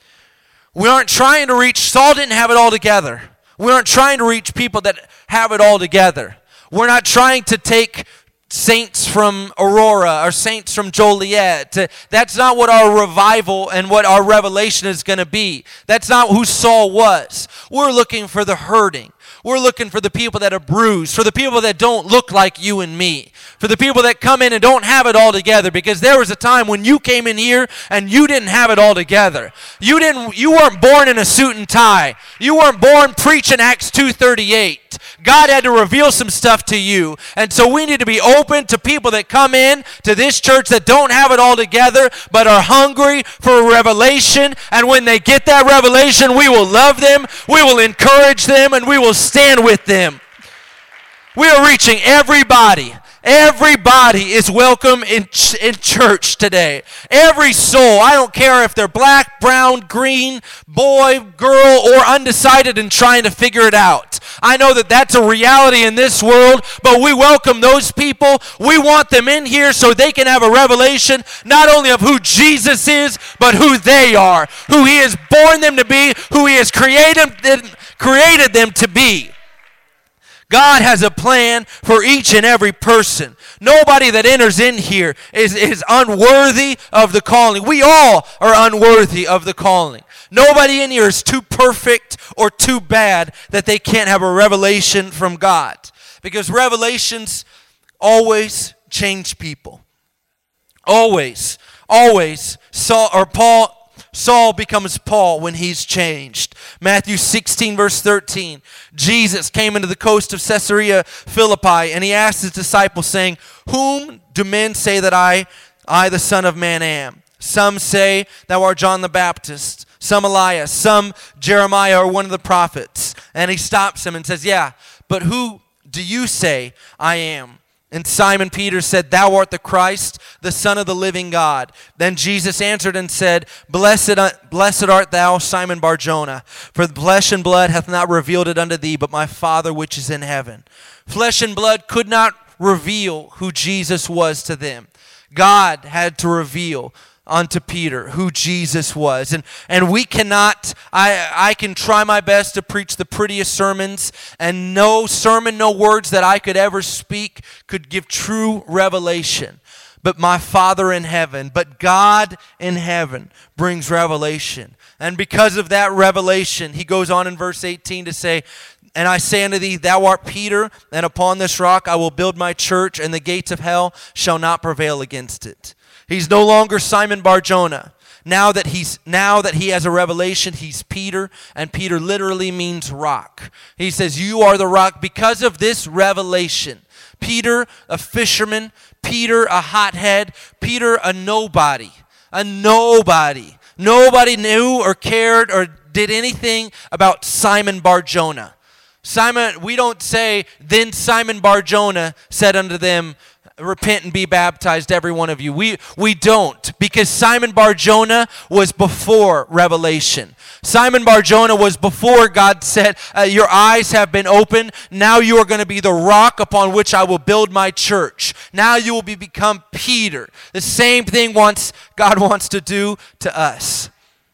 We aren't trying to reach, Saul didn't have it all together. We aren't trying to reach people that have it all together. We're not trying to take saints from Aurora or saints from Joliet. That's not what our revival and what our revelation is going to be. That's not who Saul was. We're looking for the hurting. We're looking for the people that are bruised, for the people that don't look like you and me, for the people that come in and don't have it all together, because there was a time when you came in here and you didn't have it all together. You didn't you weren't born in a suit and tie. You weren't born preaching Acts two thirty-eight. God had to reveal some stuff to you. And so we need to be open to people that come in to this church that don't have it all together but are hungry for revelation. And when they get that revelation, we will love them, we will encourage them, and we will stand with them. We are reaching everybody. Everybody is welcome in, ch- in church today. Every soul. I don't care if they're black, brown, green, boy, girl, or undecided and trying to figure it out. I know that that's a reality in this world, but we welcome those people. We want them in here so they can have a revelation not only of who Jesus is, but who they are, who He has born them to be, who He has created, created them to be. God has a plan for each and every person. Nobody that enters in here is, is unworthy of the calling. We all are unworthy of the calling. Nobody in here is too perfect or too bad that they can't have a revelation from God. Because revelations always change people. Always, always. Saul or Paul Saul becomes Paul when he's changed. Matthew sixteen, verse thirteen. Jesus came into the coast of Caesarea Philippi, and he asked his disciples, saying, "Whom do men say that I, I the Son of Man am? Some say thou art John the Baptist, some Elias, some Jeremiah or one of the prophets." And he stops him and says, "Yeah, but who do you say I am?" And Simon Peter said, "Thou art the Christ, the Son of the living God." Then Jesus answered and said, Blessed, blessed art thou, Simon Bar-Jonah, for flesh and blood hath not revealed it unto thee, but my Father which is in heaven. Flesh and blood could not reveal who Jesus was to them. God had to reveal unto Peter who Jesus was. And and we cannot, I, I can try my best to preach the prettiest sermons, and no sermon, no words that I could ever speak could give true revelation. But my Father in heaven, but God in heaven brings revelation. And because of that revelation, he goes on in verse eighteen to say, "And I say unto thee, thou art Peter, and upon this rock I will build my church, and the gates of hell shall not prevail against it." He's no longer Simon Bar-Jonah. Now that he's now that he has a revelation, he's Peter, and Peter literally means rock. He says, "You are the rock." Because of this revelation, Peter, a fisherman, Peter, a hothead, Peter, a nobody, a nobody. Nobody knew or cared or did anything about Simon Bar-Jonah. Simon, we don't say, "Then Simon Bar-Jonah said unto them, Repent and be baptized, every one of you." We we don't, because Simon Bar-Jonah was before revelation. Simon Bar-Jonah was before God said, uh, "Your eyes have been opened. Now you are going to be the rock upon which I will build my church." Now you will be become Peter. The same thing wants God wants to do to us.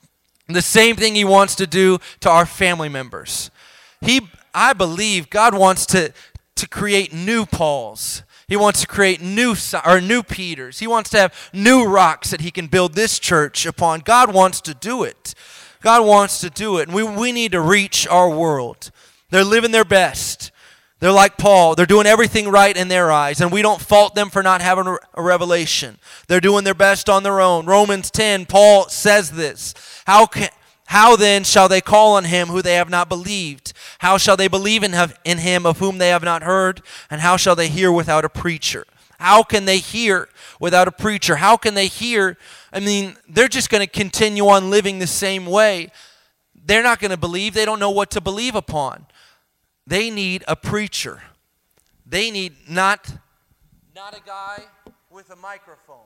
The same thing He wants to do to our family members. He, I believe, God wants to to create new Pauls. He wants to create new or new Peters. He wants to have new rocks that He can build this church upon. God wants to do it. God wants to do it. And we, we need to reach our world. They're living their best. They're like Paul. They're doing everything right in their eyes. And we don't fault them for not having a revelation. They're doing their best on their own. Romans ten, Paul says this. How can... How then shall they call on Him who they have not believed? How shall they believe in, in Him of whom they have not heard? And how shall they hear without a preacher? How can they hear without a preacher? How can they hear? I mean, they're just going to continue on living the same way. They're not going to believe. They don't know what to believe upon. They need a preacher. They need not, not a guy with a microphone.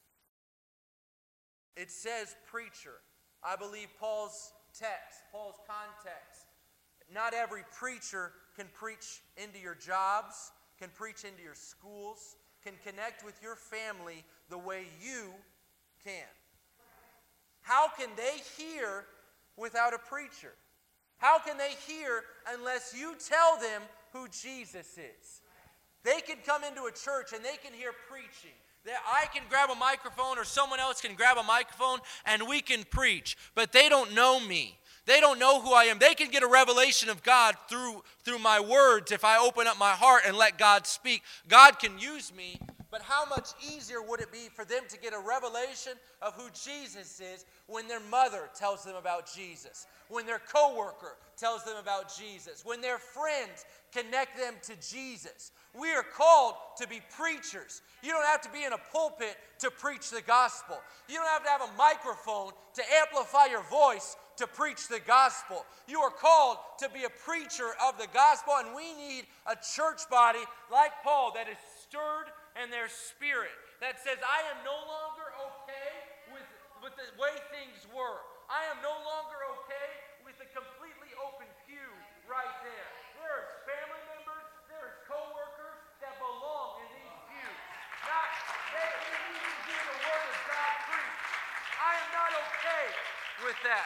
It says preacher. I believe Paul's text, Paul's context. Not every preacher can preach into your jobs, can preach into your schools, can connect with your family the way you can. How can they hear without a preacher? How can they hear unless you tell them who Jesus is? They can come into a church and they can hear preaching. That I can grab a microphone or someone else can grab a microphone and we can preach. But they don't know me. They don't know who I am. They can get a revelation of God through, through my words if I open up my heart and let God speak. God can use me, but how much easier would it be for them to get a revelation of who Jesus is when their mother tells them about Jesus, when their coworker tells them about Jesus, when their friends connect them to Jesus. We are called to be preachers. You don't have to be in a pulpit to preach the gospel. You don't have to have a microphone to amplify your voice to preach the gospel. You are called to be a preacher of the gospel, and we need a church body like Paul that is stirred in their spirit, that says, I am no longer okay with, with the way things were. I am no longer okay with a completely open pew right there. There's family members, there's co-workers that belong in these pews. Not, they, they need to hear the word of God preached. I am not okay with that.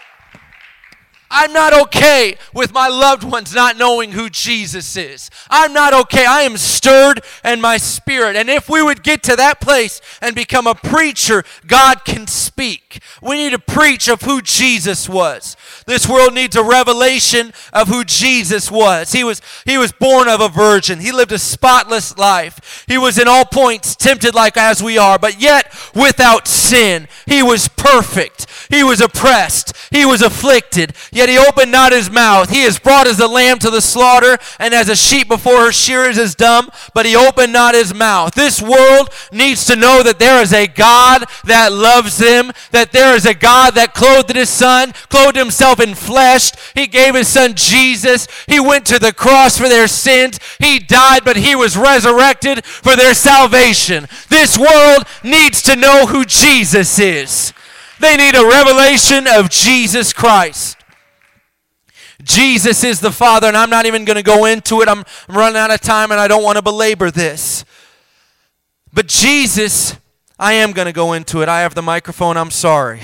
I'm not okay with my loved ones not knowing who Jesus is. I'm not okay. I am stirred in my spirit. And if we would get to that place and become a preacher, God can speak. We need to preach of who Jesus was. This world needs a revelation of who Jesus was. He was, he was born of a virgin. He lived a spotless life. He was in all points tempted like as we are, but yet without sin. He was perfect. He was oppressed. He was afflicted. Yet he opened not his mouth. He is brought as a lamb to the slaughter, and as a sheep before her shearers is dumb, but he opened not his mouth. This world needs to know that there is a God that loves them, that there is a God that clothed his son, clothed himself in flesh. He gave his son Jesus. He went to the cross for their sins. He died, but he was resurrected for their salvation. This world needs to know who Jesus is. They need a revelation of Jesus Christ. Jesus is the Father, and I'm not even going to go into it. I'm, I'm running out of time, and I don't want to belabor this. But Jesus, I am going to go into it. I have the microphone. I'm sorry.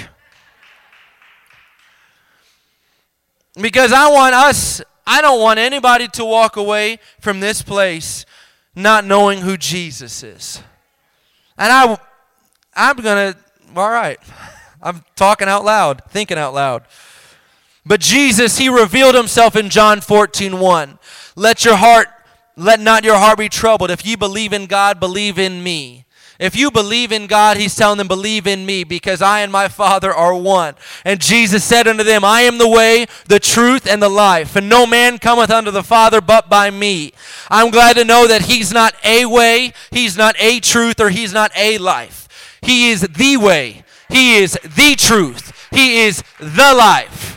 Because I want us, I don't want anybody to walk away from this place not knowing who Jesus is. And I, I'm going to, all right. I'm talking out loud, thinking out loud. But Jesus, he revealed himself in John fourteen one. Let your heart, let not your heart be troubled. If you believe in God, believe in me. If you believe in God, he's telling them, believe in me, because I and my Father are one. And Jesus said unto them, I am the way, the truth, and the life, and no man cometh unto the Father but by me. I'm glad to know that he's not a way, he's not a truth, or he's not a life. He is the way. He is the truth. He is the life.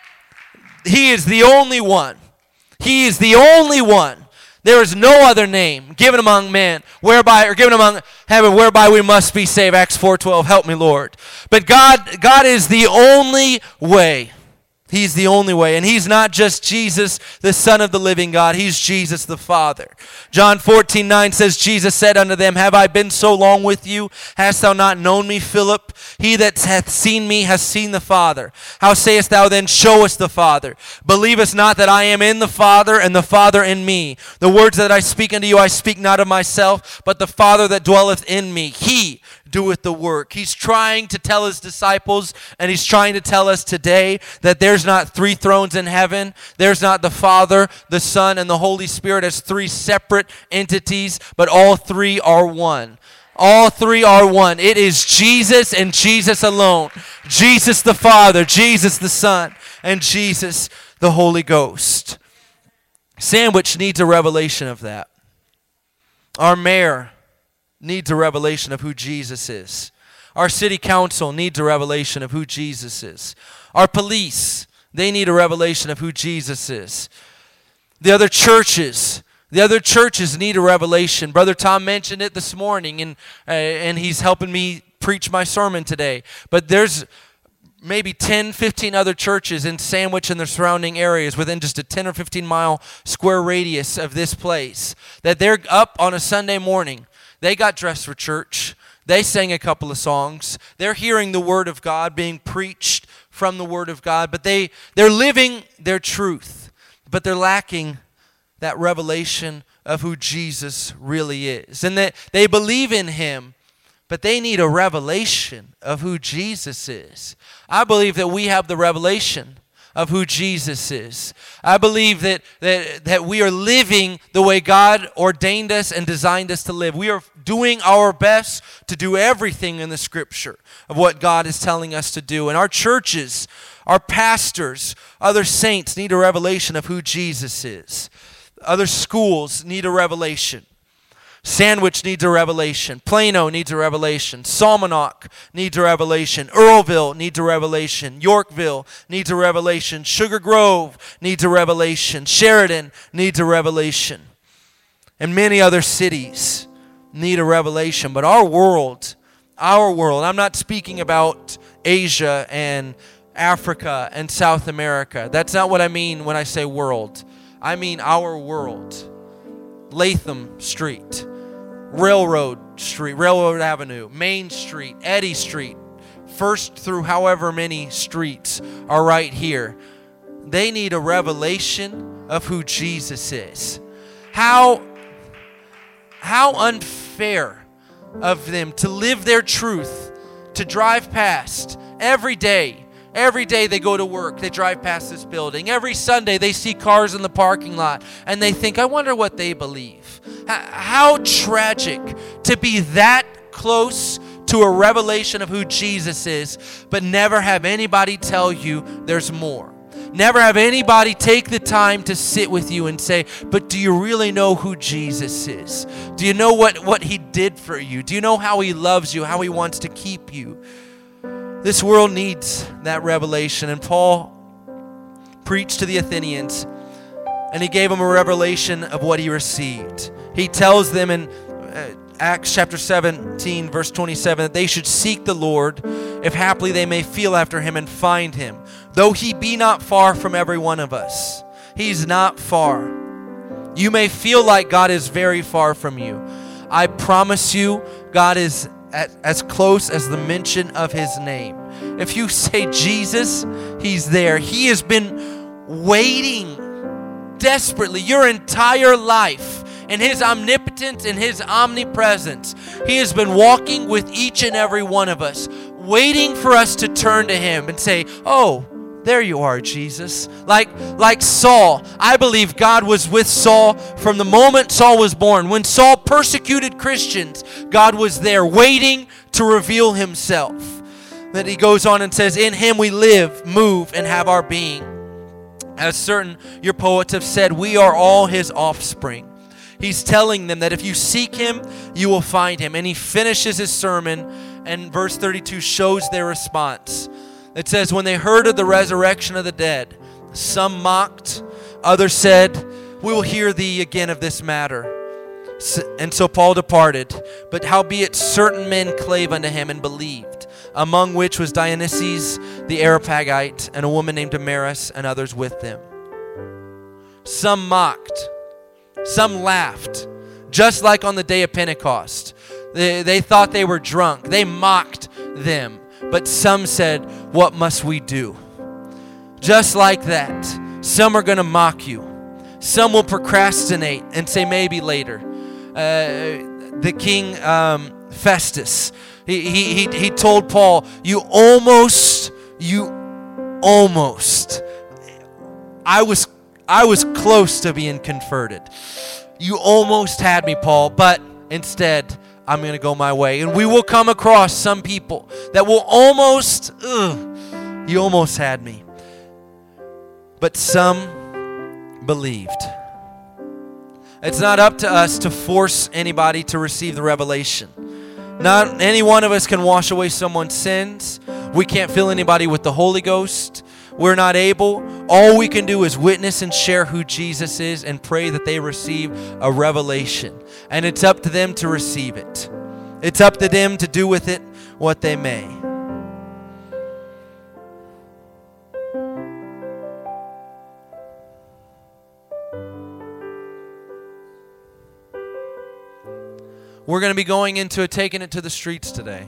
He is the only one. He is the only one. There is no other name given among men, whereby, or given among heaven, whereby we must be saved. Acts four twelve. Help me, Lord. But God, God is the only way. He's the only way. And he's not just Jesus, the Son of the living God. He's Jesus the Father. John fourteen nine says, Jesus said unto them, have I been so long with you? Hast thou not known me, Philip? He that hath seen me has seen the Father. How sayest thou then, show us the Father? Believest not that I am in the Father, and the Father in me? The words that I speak unto you, I speak not of myself, but the Father that dwelleth in me. He doeth the work. He's trying to tell his disciples, and he's trying to tell us today, that there's not three thrones in heaven. There's not the Father, the Son, and the Holy Spirit as three separate entities, but all three are one. All three are one. It is Jesus and Jesus alone. Jesus the Father, Jesus the Son, and Jesus the Holy Ghost. Sandwich needs a revelation of that. Our mayor needs a revelation of who Jesus is. Our city council needs a revelation of who Jesus is. Our police, they need a revelation of who Jesus is. The other churches, the other churches need a revelation. Brother Tom mentioned it this morning, and uh, and he's helping me preach my sermon today. But there's maybe ten, fifteen other churches in Sandwich and the surrounding areas within just a ten or fifteen mile square radius of this place, that they're up on a Sunday morning. They got dressed for church. They sang a couple of songs. They're hearing the Word of God being preached from the Word of God, but they, they're living their truth, but they're lacking that revelation of who Jesus really is. And that they believe in him, but they need a revelation of who Jesus is. I believe that we have the revelation of who Jesus is. I believe that, that, that we are living the way God ordained us and designed us to live. We are doing our best to do everything in the Scripture of what God is telling us to do. And our churches, our pastors, other saints need a revelation of who Jesus is. Other schools need a revelation. Sandwich needs a revelation. Plano needs a revelation. Salmonock needs a revelation. Earlville needs a revelation. Yorkville needs a revelation. Sugar Grove needs a revelation. Sheridan needs a revelation. And many other cities need a revelation. But our world, our world, I'm not speaking about Asia and Africa and South America. That's not what I mean when I say world. I mean our world. Latham Street, Railroad Street, Railroad Avenue, Main Street, Eddy Street, first through however many streets are right here. They need a revelation of who Jesus is. How, how unfair of them to live their truth, to drive past every day. Every day they go to work, they drive past this building. Every Sunday they see cars in the parking lot and they think, I wonder what they believe. How tragic to be that close to a revelation of who Jesus is, but never have anybody tell you there's more. Never have anybody take the time to sit with you and say, but do you really know who Jesus is? Do you know what, what he did for you? Do you know how he loves you, how he wants to keep you? This world needs that revelation. And Paul preached to the Athenians, and he gave them a revelation of what he received. He tells them in uh, Acts chapter seventeen, verse twenty-seven, that they should seek the Lord, if haply they may feel after him and find him, though he be not far from every one of us. He's not far. You may feel like God is very far from you. I promise you, God is At, as close as the mention of his name. If you say Jesus, he's there. He has been waiting desperately your entire life in his omnipotence and his omnipresence. He has been walking with each and every one of us, waiting for us to turn to him and say, oh, there you are, Jesus. Like, like Saul, I believe God was with Saul from the moment Saul was born. When Saul persecuted Christians, God was there waiting to reveal himself. That he goes on and says, in him we live, move, and have our being. As certain your poets have said, we are all his offspring. He's telling them that if you seek him, you will find him. And he finishes his sermon, and verse thirty-two shows their response. It says, when they heard of the resurrection of the dead, some mocked, others said, we will hear thee again of this matter. And so Paul departed. But howbeit certain men clave unto him and believed, among which was Dionysius the Areopagite, and a woman named Damaris, and others with them. Some mocked, some laughed, just like on the day of Pentecost. They, they thought they were drunk. They mocked them. But some said, what must we do? Just like that, some are going to mock you. Some will procrastinate and say maybe later. Uh, the king um, Festus, he, he, he, he told Paul, you almost, you almost, I was, I was close to being converted. You almost had me, Paul, but instead, I'm going to go my way. And we will come across some people that will almost, ugh, you almost had me. But some believed. It's not up to us to force anybody to receive the revelation. Not any one of us can wash away someone's sins. We can't fill anybody with the Holy Ghost. We're not able. All we can do is witness and share who Jesus is and pray that they receive a revelation. And it's up to them to receive it. It's up to them to do with it what they may. We're going to be going into it, taking it to the streets today.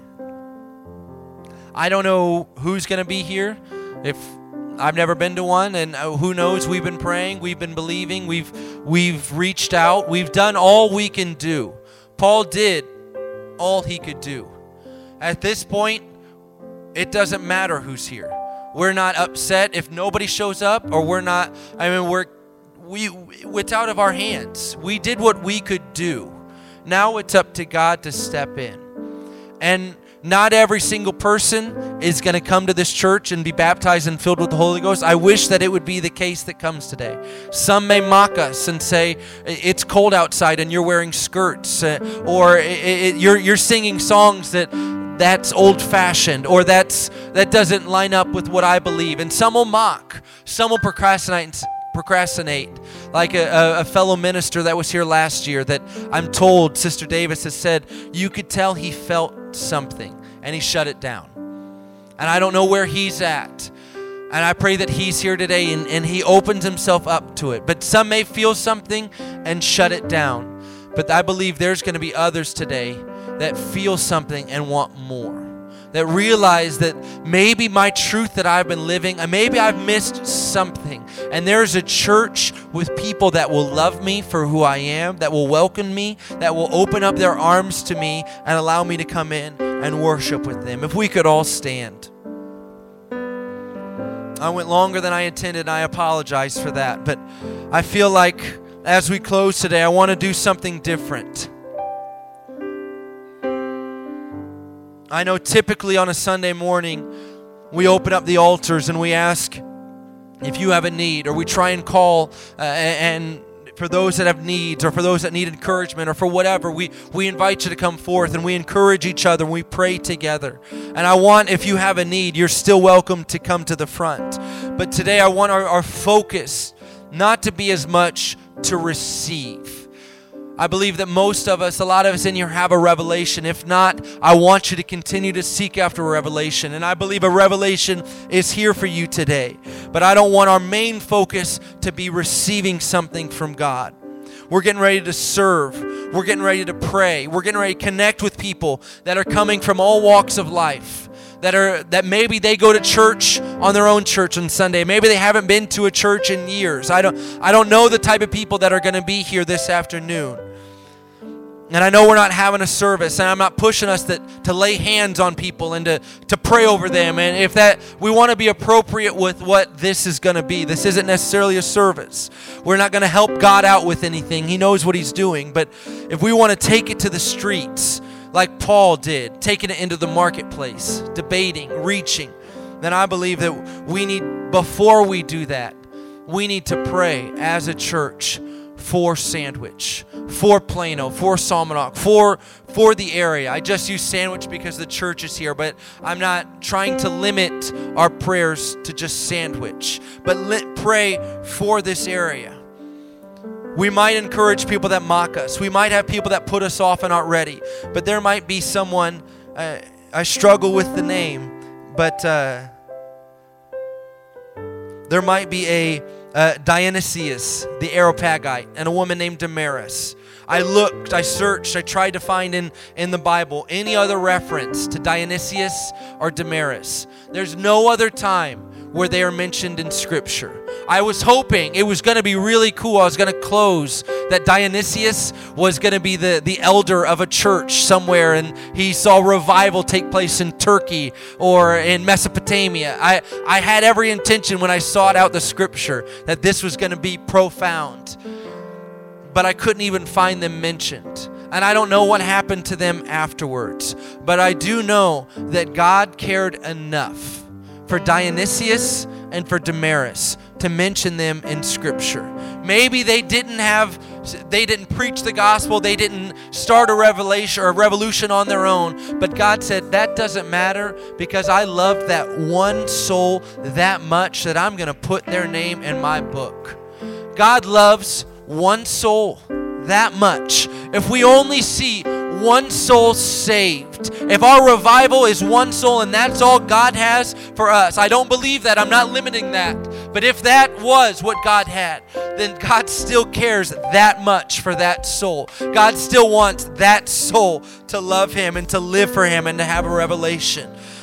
I don't know who's going to be here. If I've never been to one, and who knows, we've been praying, we've been believing, we've We've reached out. We've done all we can do. Paul did all he could do. At this point, it doesn't matter who's here. We're not upset if nobody shows up, or we're not, I mean, we're, we, it's out of our hands. We did what we could do. Now it's up to God to step in. And not every single person is going to come to this church and be baptized and filled with the Holy Ghost. I wish that it would be the case that comes today. Some may mock us and say, it's cold outside and you're wearing skirts, uh, or it, it, you're, you're singing songs that that's old-fashioned, or that's that doesn't line up with what I believe. And some will mock. Some will procrastinate. procrastinate like a, a fellow minister that was here last year that I'm told Sister Davis has said you could tell he felt something and he shut it down. And I don't know where he's at, and I pray that he's here today and, and he opens himself up to it. But some may feel something and shut it down, but I believe there's going to be others today that feel something and want more, that realize that maybe my truth that I've been living, and maybe I've missed something. And there's a church with people that will love me for who I am, that will welcome me, that will open up their arms to me and allow me to come in and worship with them. If we could all stand. I went longer than I intended, and I apologize for that. But I feel like as we close today, I want to do something different. I know typically on a Sunday morning, we open up the altars and we ask if you have a need, or we try and call uh, and for those that have needs, or for those that need encouragement, or for whatever, we, we invite you to come forth and we encourage each other and we pray together. And I want, if you have a need, you're still welcome to come to the front. But today I want our, our focus not to be as much to receive. I believe that most of us, a lot of us in here have a revelation. If not, I want you to continue to seek after a revelation. And I believe a revelation is here for you today. But I don't want our main focus to be receiving something from God. We're getting ready to serve. We're getting ready to pray. We're getting ready to connect with people that are coming from all walks of life. That are that maybe they go to church on their own church on Sunday. Maybe they haven't been to a church in years. I don't I don't know the type of people that are going to be here this afternoon. And I know we're not having a service, and I'm not pushing us that, to lay hands on people and to, to pray over them. And if that, we want to be appropriate with what this is going to be. This isn't necessarily a service. We're not going to help God out with anything. He knows what He's doing. But if we want to take it to the streets, like Paul did, taking it into the marketplace, debating, reaching, then I believe that we need, before we do that, we need to pray as a church for Sandwich, for Plano, for Salmonock, for for the area. I just use Sandwich because the church is here, but I'm not trying to limit our prayers to just Sandwich, but let, pray for this area. We might encourage people that mock us. We might have people that put us off and aren't ready, but there might be someone, uh, I struggle with the name, but uh, there might be a Uh, Dionysius, the Areopagite, and a woman named Damaris. I looked, I searched, I tried to find in, in the Bible any other reference to Dionysius or Damaris. There's no other time where they are mentioned in Scripture. I was hoping it was going to be really cool. I was going to close that Dionysius was going to be the, the elder of a church somewhere, and he saw revival take place in Turkey or in Mesopotamia. I, I had every intention when I sought out the Scripture that this was going to be profound, but I couldn't even find them mentioned. And I don't know what happened to them afterwards, but I do know that God cared enough for Dionysius and for Damaris to mention them in Scripture. Maybe they didn't have, they didn't preach the gospel, they didn't start a revelation or a revolution on their own, but God said, that doesn't matter because I loved that one soul that much that I'm going to put their name in my book. God loves one soul that much. If we only see one soul saved, if our revival is one soul and that's all God has for us, I don't believe that. I'm not limiting that. But if that was what God had, then God still cares that much for that soul. God still wants that soul to love Him and to live for Him and to have a revelation.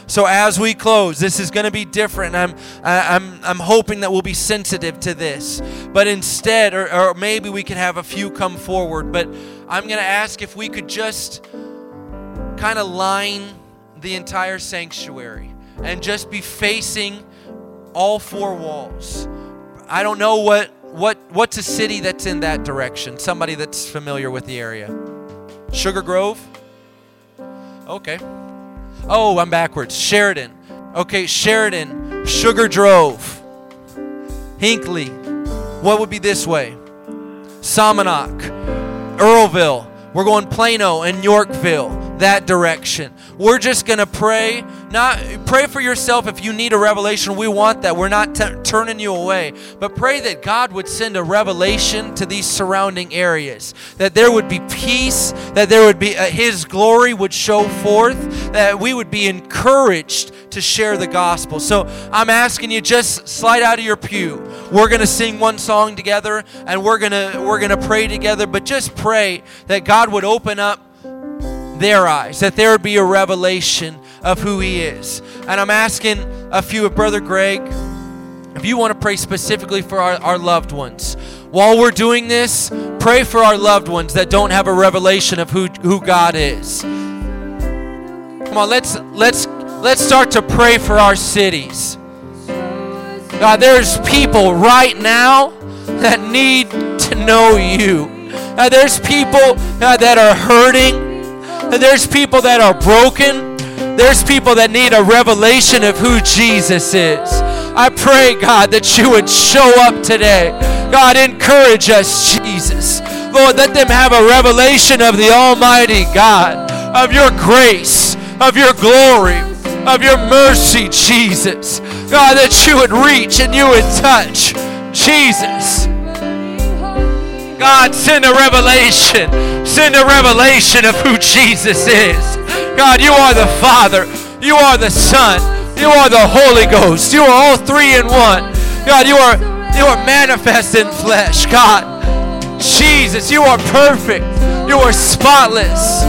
So as we close, this is going to be different. I'm, I, I'm, I'm hoping that we'll be sensitive to this. But instead, or, or maybe we can have a few come forward. But I'm going to ask if we could just kind of line the entire sanctuary and just be facing all four walls. I don't know what, what what's a city that's in that direction. Somebody that's familiar with the area. Sugar Grove? Okay. Oh, I'm backwards. Sheridan. Okay, Sheridan, Sugar Grove, Hinckley. What would be this way? Salmonock, Earlville. We're going Plano and Yorkville, that direction. We're just going to pray. Not pray for yourself if you need a revelation. We want that. We're not t- turning you away. But pray that God would send a revelation to these surrounding areas. That there would be peace. That there would be uh, His glory would show forth. That we would be encouraged to share the gospel. So I'm asking you, just slide out of your pew. We're going to sing one song together, and we're going to we're going to pray together. But just pray that God would open up their eyes, that there would be a revelation of who He is. And I'm asking a few of Brother Greg, if you want to pray specifically for our, our loved ones. While we're doing this, pray for our loved ones that don't have a revelation of who, who God is. Come on, let's let's let's start to pray for our cities. God, there's people right now that need to know You. God, there's people uh, that are hurting. There's people that are broken. There's people that need a revelation of who Jesus is. I pray, God, that You would show up today. God, encourage us, Jesus. Lord, let them have a revelation of the Almighty God, of Your grace, of Your glory, of Your mercy, Jesus. God, that You would reach and You would touch, Jesus. God, send a revelation. Send a revelation of who Jesus is. God, You are the Father. You are the Son. You are the Holy Ghost. You are all three in one. God, You are, you are manifest in flesh. God, Jesus, You are perfect. You are spotless.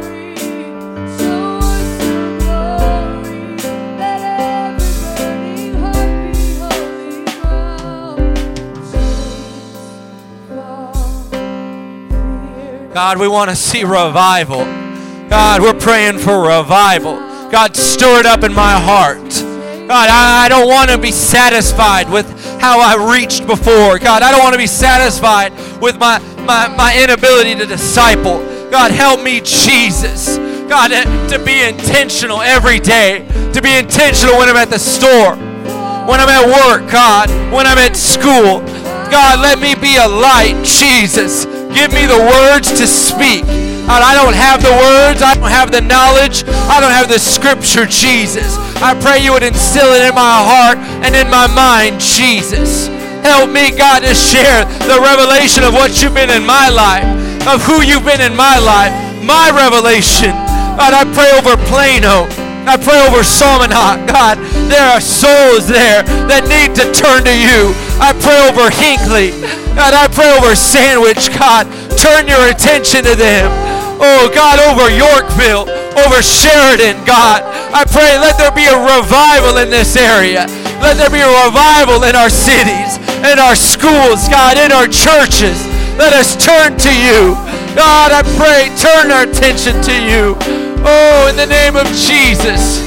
God, we want to see revival. God, we're praying for revival. God, stir it up in my heart. God, I, I don't want to be satisfied with how I reached before. God, I don't want to be satisfied with my, my, my inability to disciple. God, help me, Jesus. God, to be intentional every day. To be intentional when I'm at the store. When I'm at work, God. When I'm at school. God, let me be a light, Jesus. Give me the words to speak. God, I don't have the words. I don't have the knowledge. I don't have the scripture, Jesus. I pray You would instill it in my heart and in my mind, Jesus. Help me, God, to share the revelation of what You've been in my life, of who You've been in my life, my revelation. God, I pray over Plano. I pray over Salmonock. God, there are souls there that need to turn to You. I pray over Hinckley. God, I pray over Sandwich. God, turn Your attention to them. Oh, God, over Yorkville, over Sheridan, God. I pray, let there be a revival in this area. Let there be a revival in our cities, in our schools, God, in our churches. Let us turn to You. God, I pray, turn our attention to You. Oh, in the name of Jesus.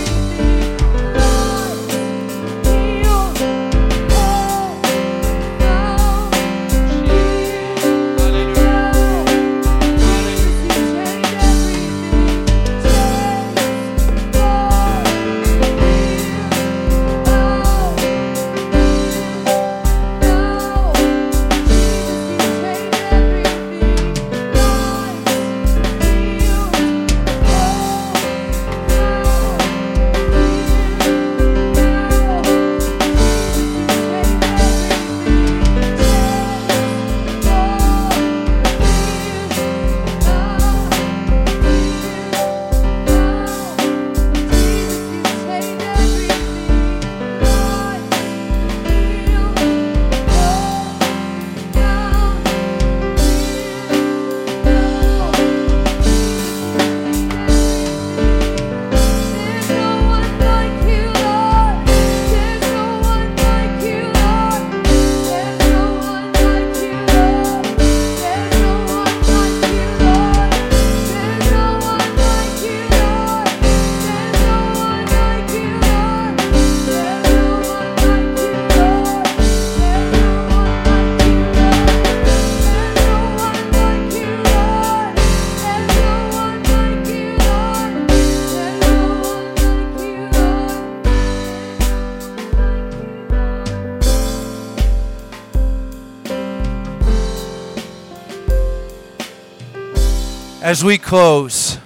as we close,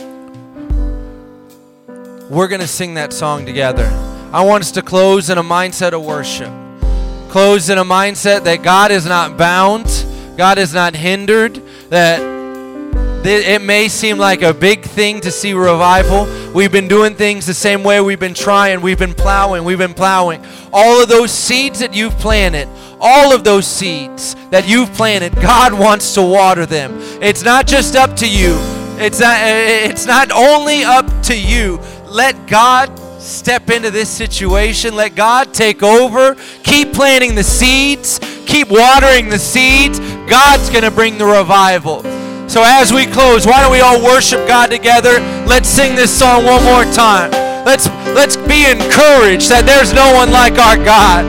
we're going to sing that song together. I want us to close in a mindset of worship. Close in a mindset that God is not bound, God is not hindered, that it may seem like a big thing to see revival. We've been doing things the same way. We've been trying. We've been plowing. We've been plowing. All of those seeds that you've planted, all of those seeds that you've planted, God wants to water them. It's not just up to you. It's not, it's not only up to you. Let God step into this situation. Let God take over. Keep planting the seeds. Keep watering the seeds. God's going to bring the revival. So as we close, why don't we all worship God together? Let's sing this song one more time. Let's, let's be encouraged that there's no one like our God.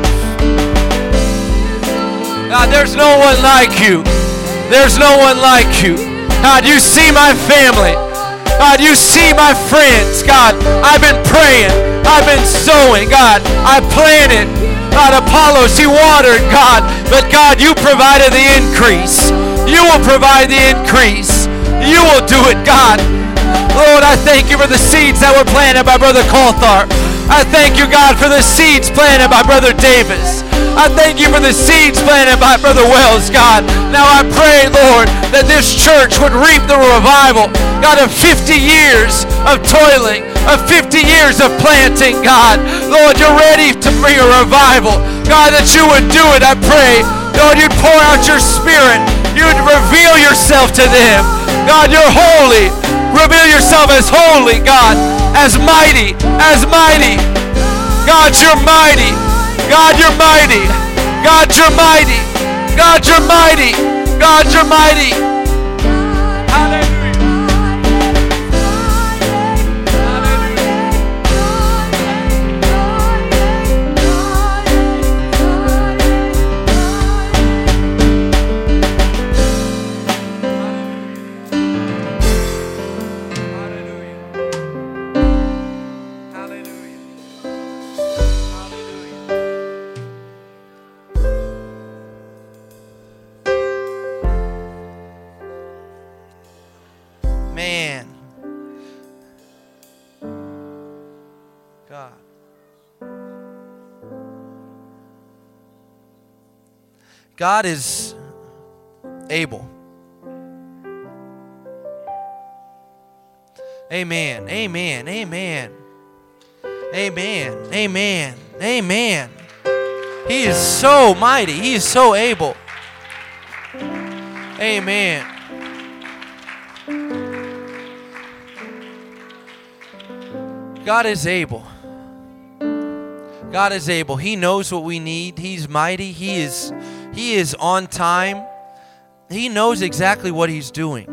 God, there's no one like you. There's no one like you. God, you see my family. God, you see my friends. God, I've been praying. I've been sowing. God, I planted. God, Apollos, he watered, God. But God, you provided the increase. You will provide the increase. You will do it, God. Lord, I thank you for the seeds that were planted by Brother Colthar. I thank you, God, for the seeds planted by Brother Davis. I thank you for the seeds planted by Brother Wells, God. Now I pray, Lord, that this church would reap the revival, God, of fifty years of toiling, of fifty years of planting, God. Lord, you're ready to bring a revival. God, that you would do it, I pray. Lord, you'd pour out your Spirit. You'd reveal yourself to them. God, you're holy. Reveal yourself as holy, God, as mighty, as mighty. God, you're mighty. God, you're mighty. God, you're mighty. God, you're mighty. God, you're mighty. Hallelujah. Man. God. God is able. Amen. Amen. Amen. Amen. Amen. Amen. He is so mighty. He is so able. Amen. God is able. God is able. He knows what we need. He's mighty. He is, he is on time. He knows exactly what he's doing.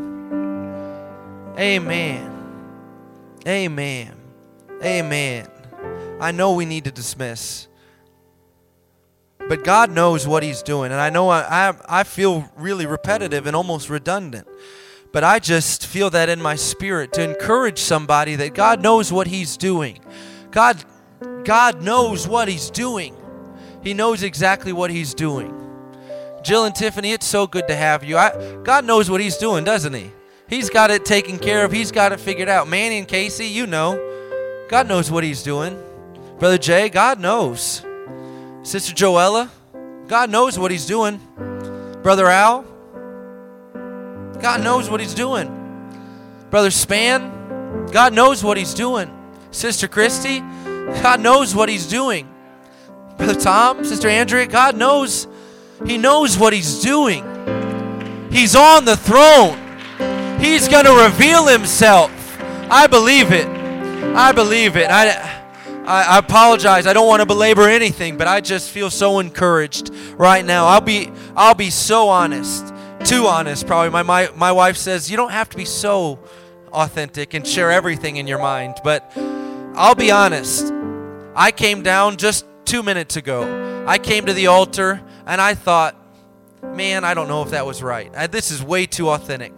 Amen. Amen. Amen. I know we need to dismiss. But God knows what he's doing. And I know I, I, I feel really repetitive and almost redundant. But I just feel that in my spirit to encourage somebody that God knows what he's doing. God, God knows what he's doing. He knows exactly what he's doing. Jill and Tiffany, it's so good to have you. I, God knows what he's doing, doesn't he? He's got it taken care of. He's got it figured out. Manny and Casey, you know. God knows what he's doing. Brother Jay, God knows. Sister Joella, God knows what he's doing. Brother Al, God knows what he's doing. Brother Span, God knows what he's doing. Sister Christy, God knows what he's doing. Brother Tom, Sister Andrea, God knows. He knows what he's doing. He's on the throne. He's going to reveal himself. I believe it. I believe it. I, I, I apologize. I don't want to belabor anything, but I just feel so encouraged right now. I'll be, I'll be so honest. Too honest, probably. My, my my wife says you don't have to be so authentic and share everything in your mind. But I'll be honest. I came down just two minutes ago. I came to the altar and I thought, man, I don't know if that was right. I, this is way too authentic.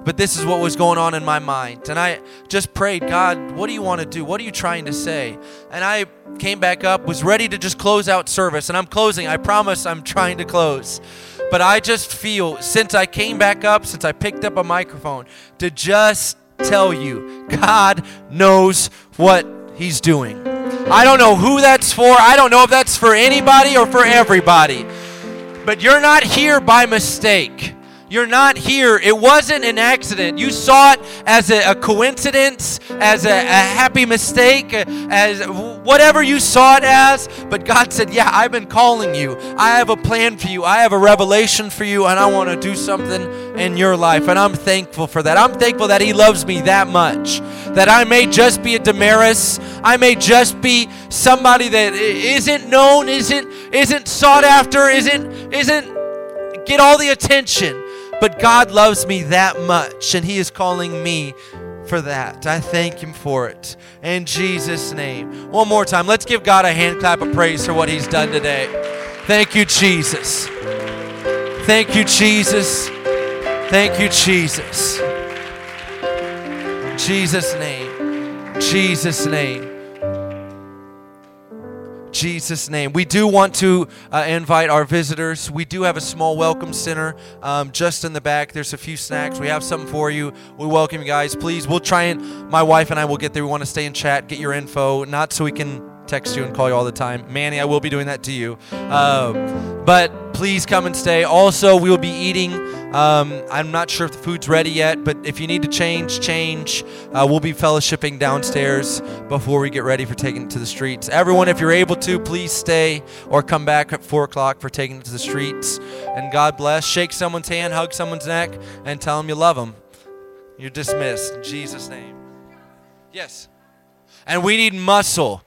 But this is what was going on in my mind. And I just prayed, God, what do you want to do? What are you trying to say? And I came back up, was ready to just close out service. And I'm closing. I promise I'm trying to close. But I just feel, since I came back up, since I picked up a microphone, to just tell you, God knows what He's doing. I don't know who that's for. I don't know if that's for anybody or for everybody. But you're not here by mistake. You're not here. It wasn't an accident. You saw it as a, a coincidence, as a, a happy mistake, as whatever you saw it as. But God said, yeah, I've been calling you. I have a plan for you. I have a revelation for you, and I want to do something in your life. And I'm thankful for that. I'm thankful that He loves me that much. That I may just be a Damaris. I may just be somebody that isn't known, isn't isn't sought after, isn't isn't get all the attention. But God loves me that much, and He is calling me for that. I thank Him for it. In Jesus' name. One more time. Let's give God a hand clap of praise for what He's done today. Thank you, Jesus. Thank you, Jesus. Thank you, Jesus. In Jesus' name. Jesus' name. Jesus' name. We do want to uh, invite our visitors. We do have a small welcome center um, just in the back. There's a few snacks. We have something for you. We welcome you guys. Please, we'll try and, my wife and I will get there. We want to stay in chat, get your info, not so we can text you and call you all the time. Manny, I will be doing that to you. Um, but please come and stay. Also, we will be eating. Um, I'm not sure if the food's ready yet, but if you need to change, change. Uh, we'll be fellowshipping downstairs before we get ready for taking it to the streets. Everyone, if you're able to, please stay or come back at four o'clock for taking it to the streets. And God bless. Shake someone's hand, hug someone's neck, and tell them you love them. You're dismissed. In Jesus' name. Yes. And we need muscle.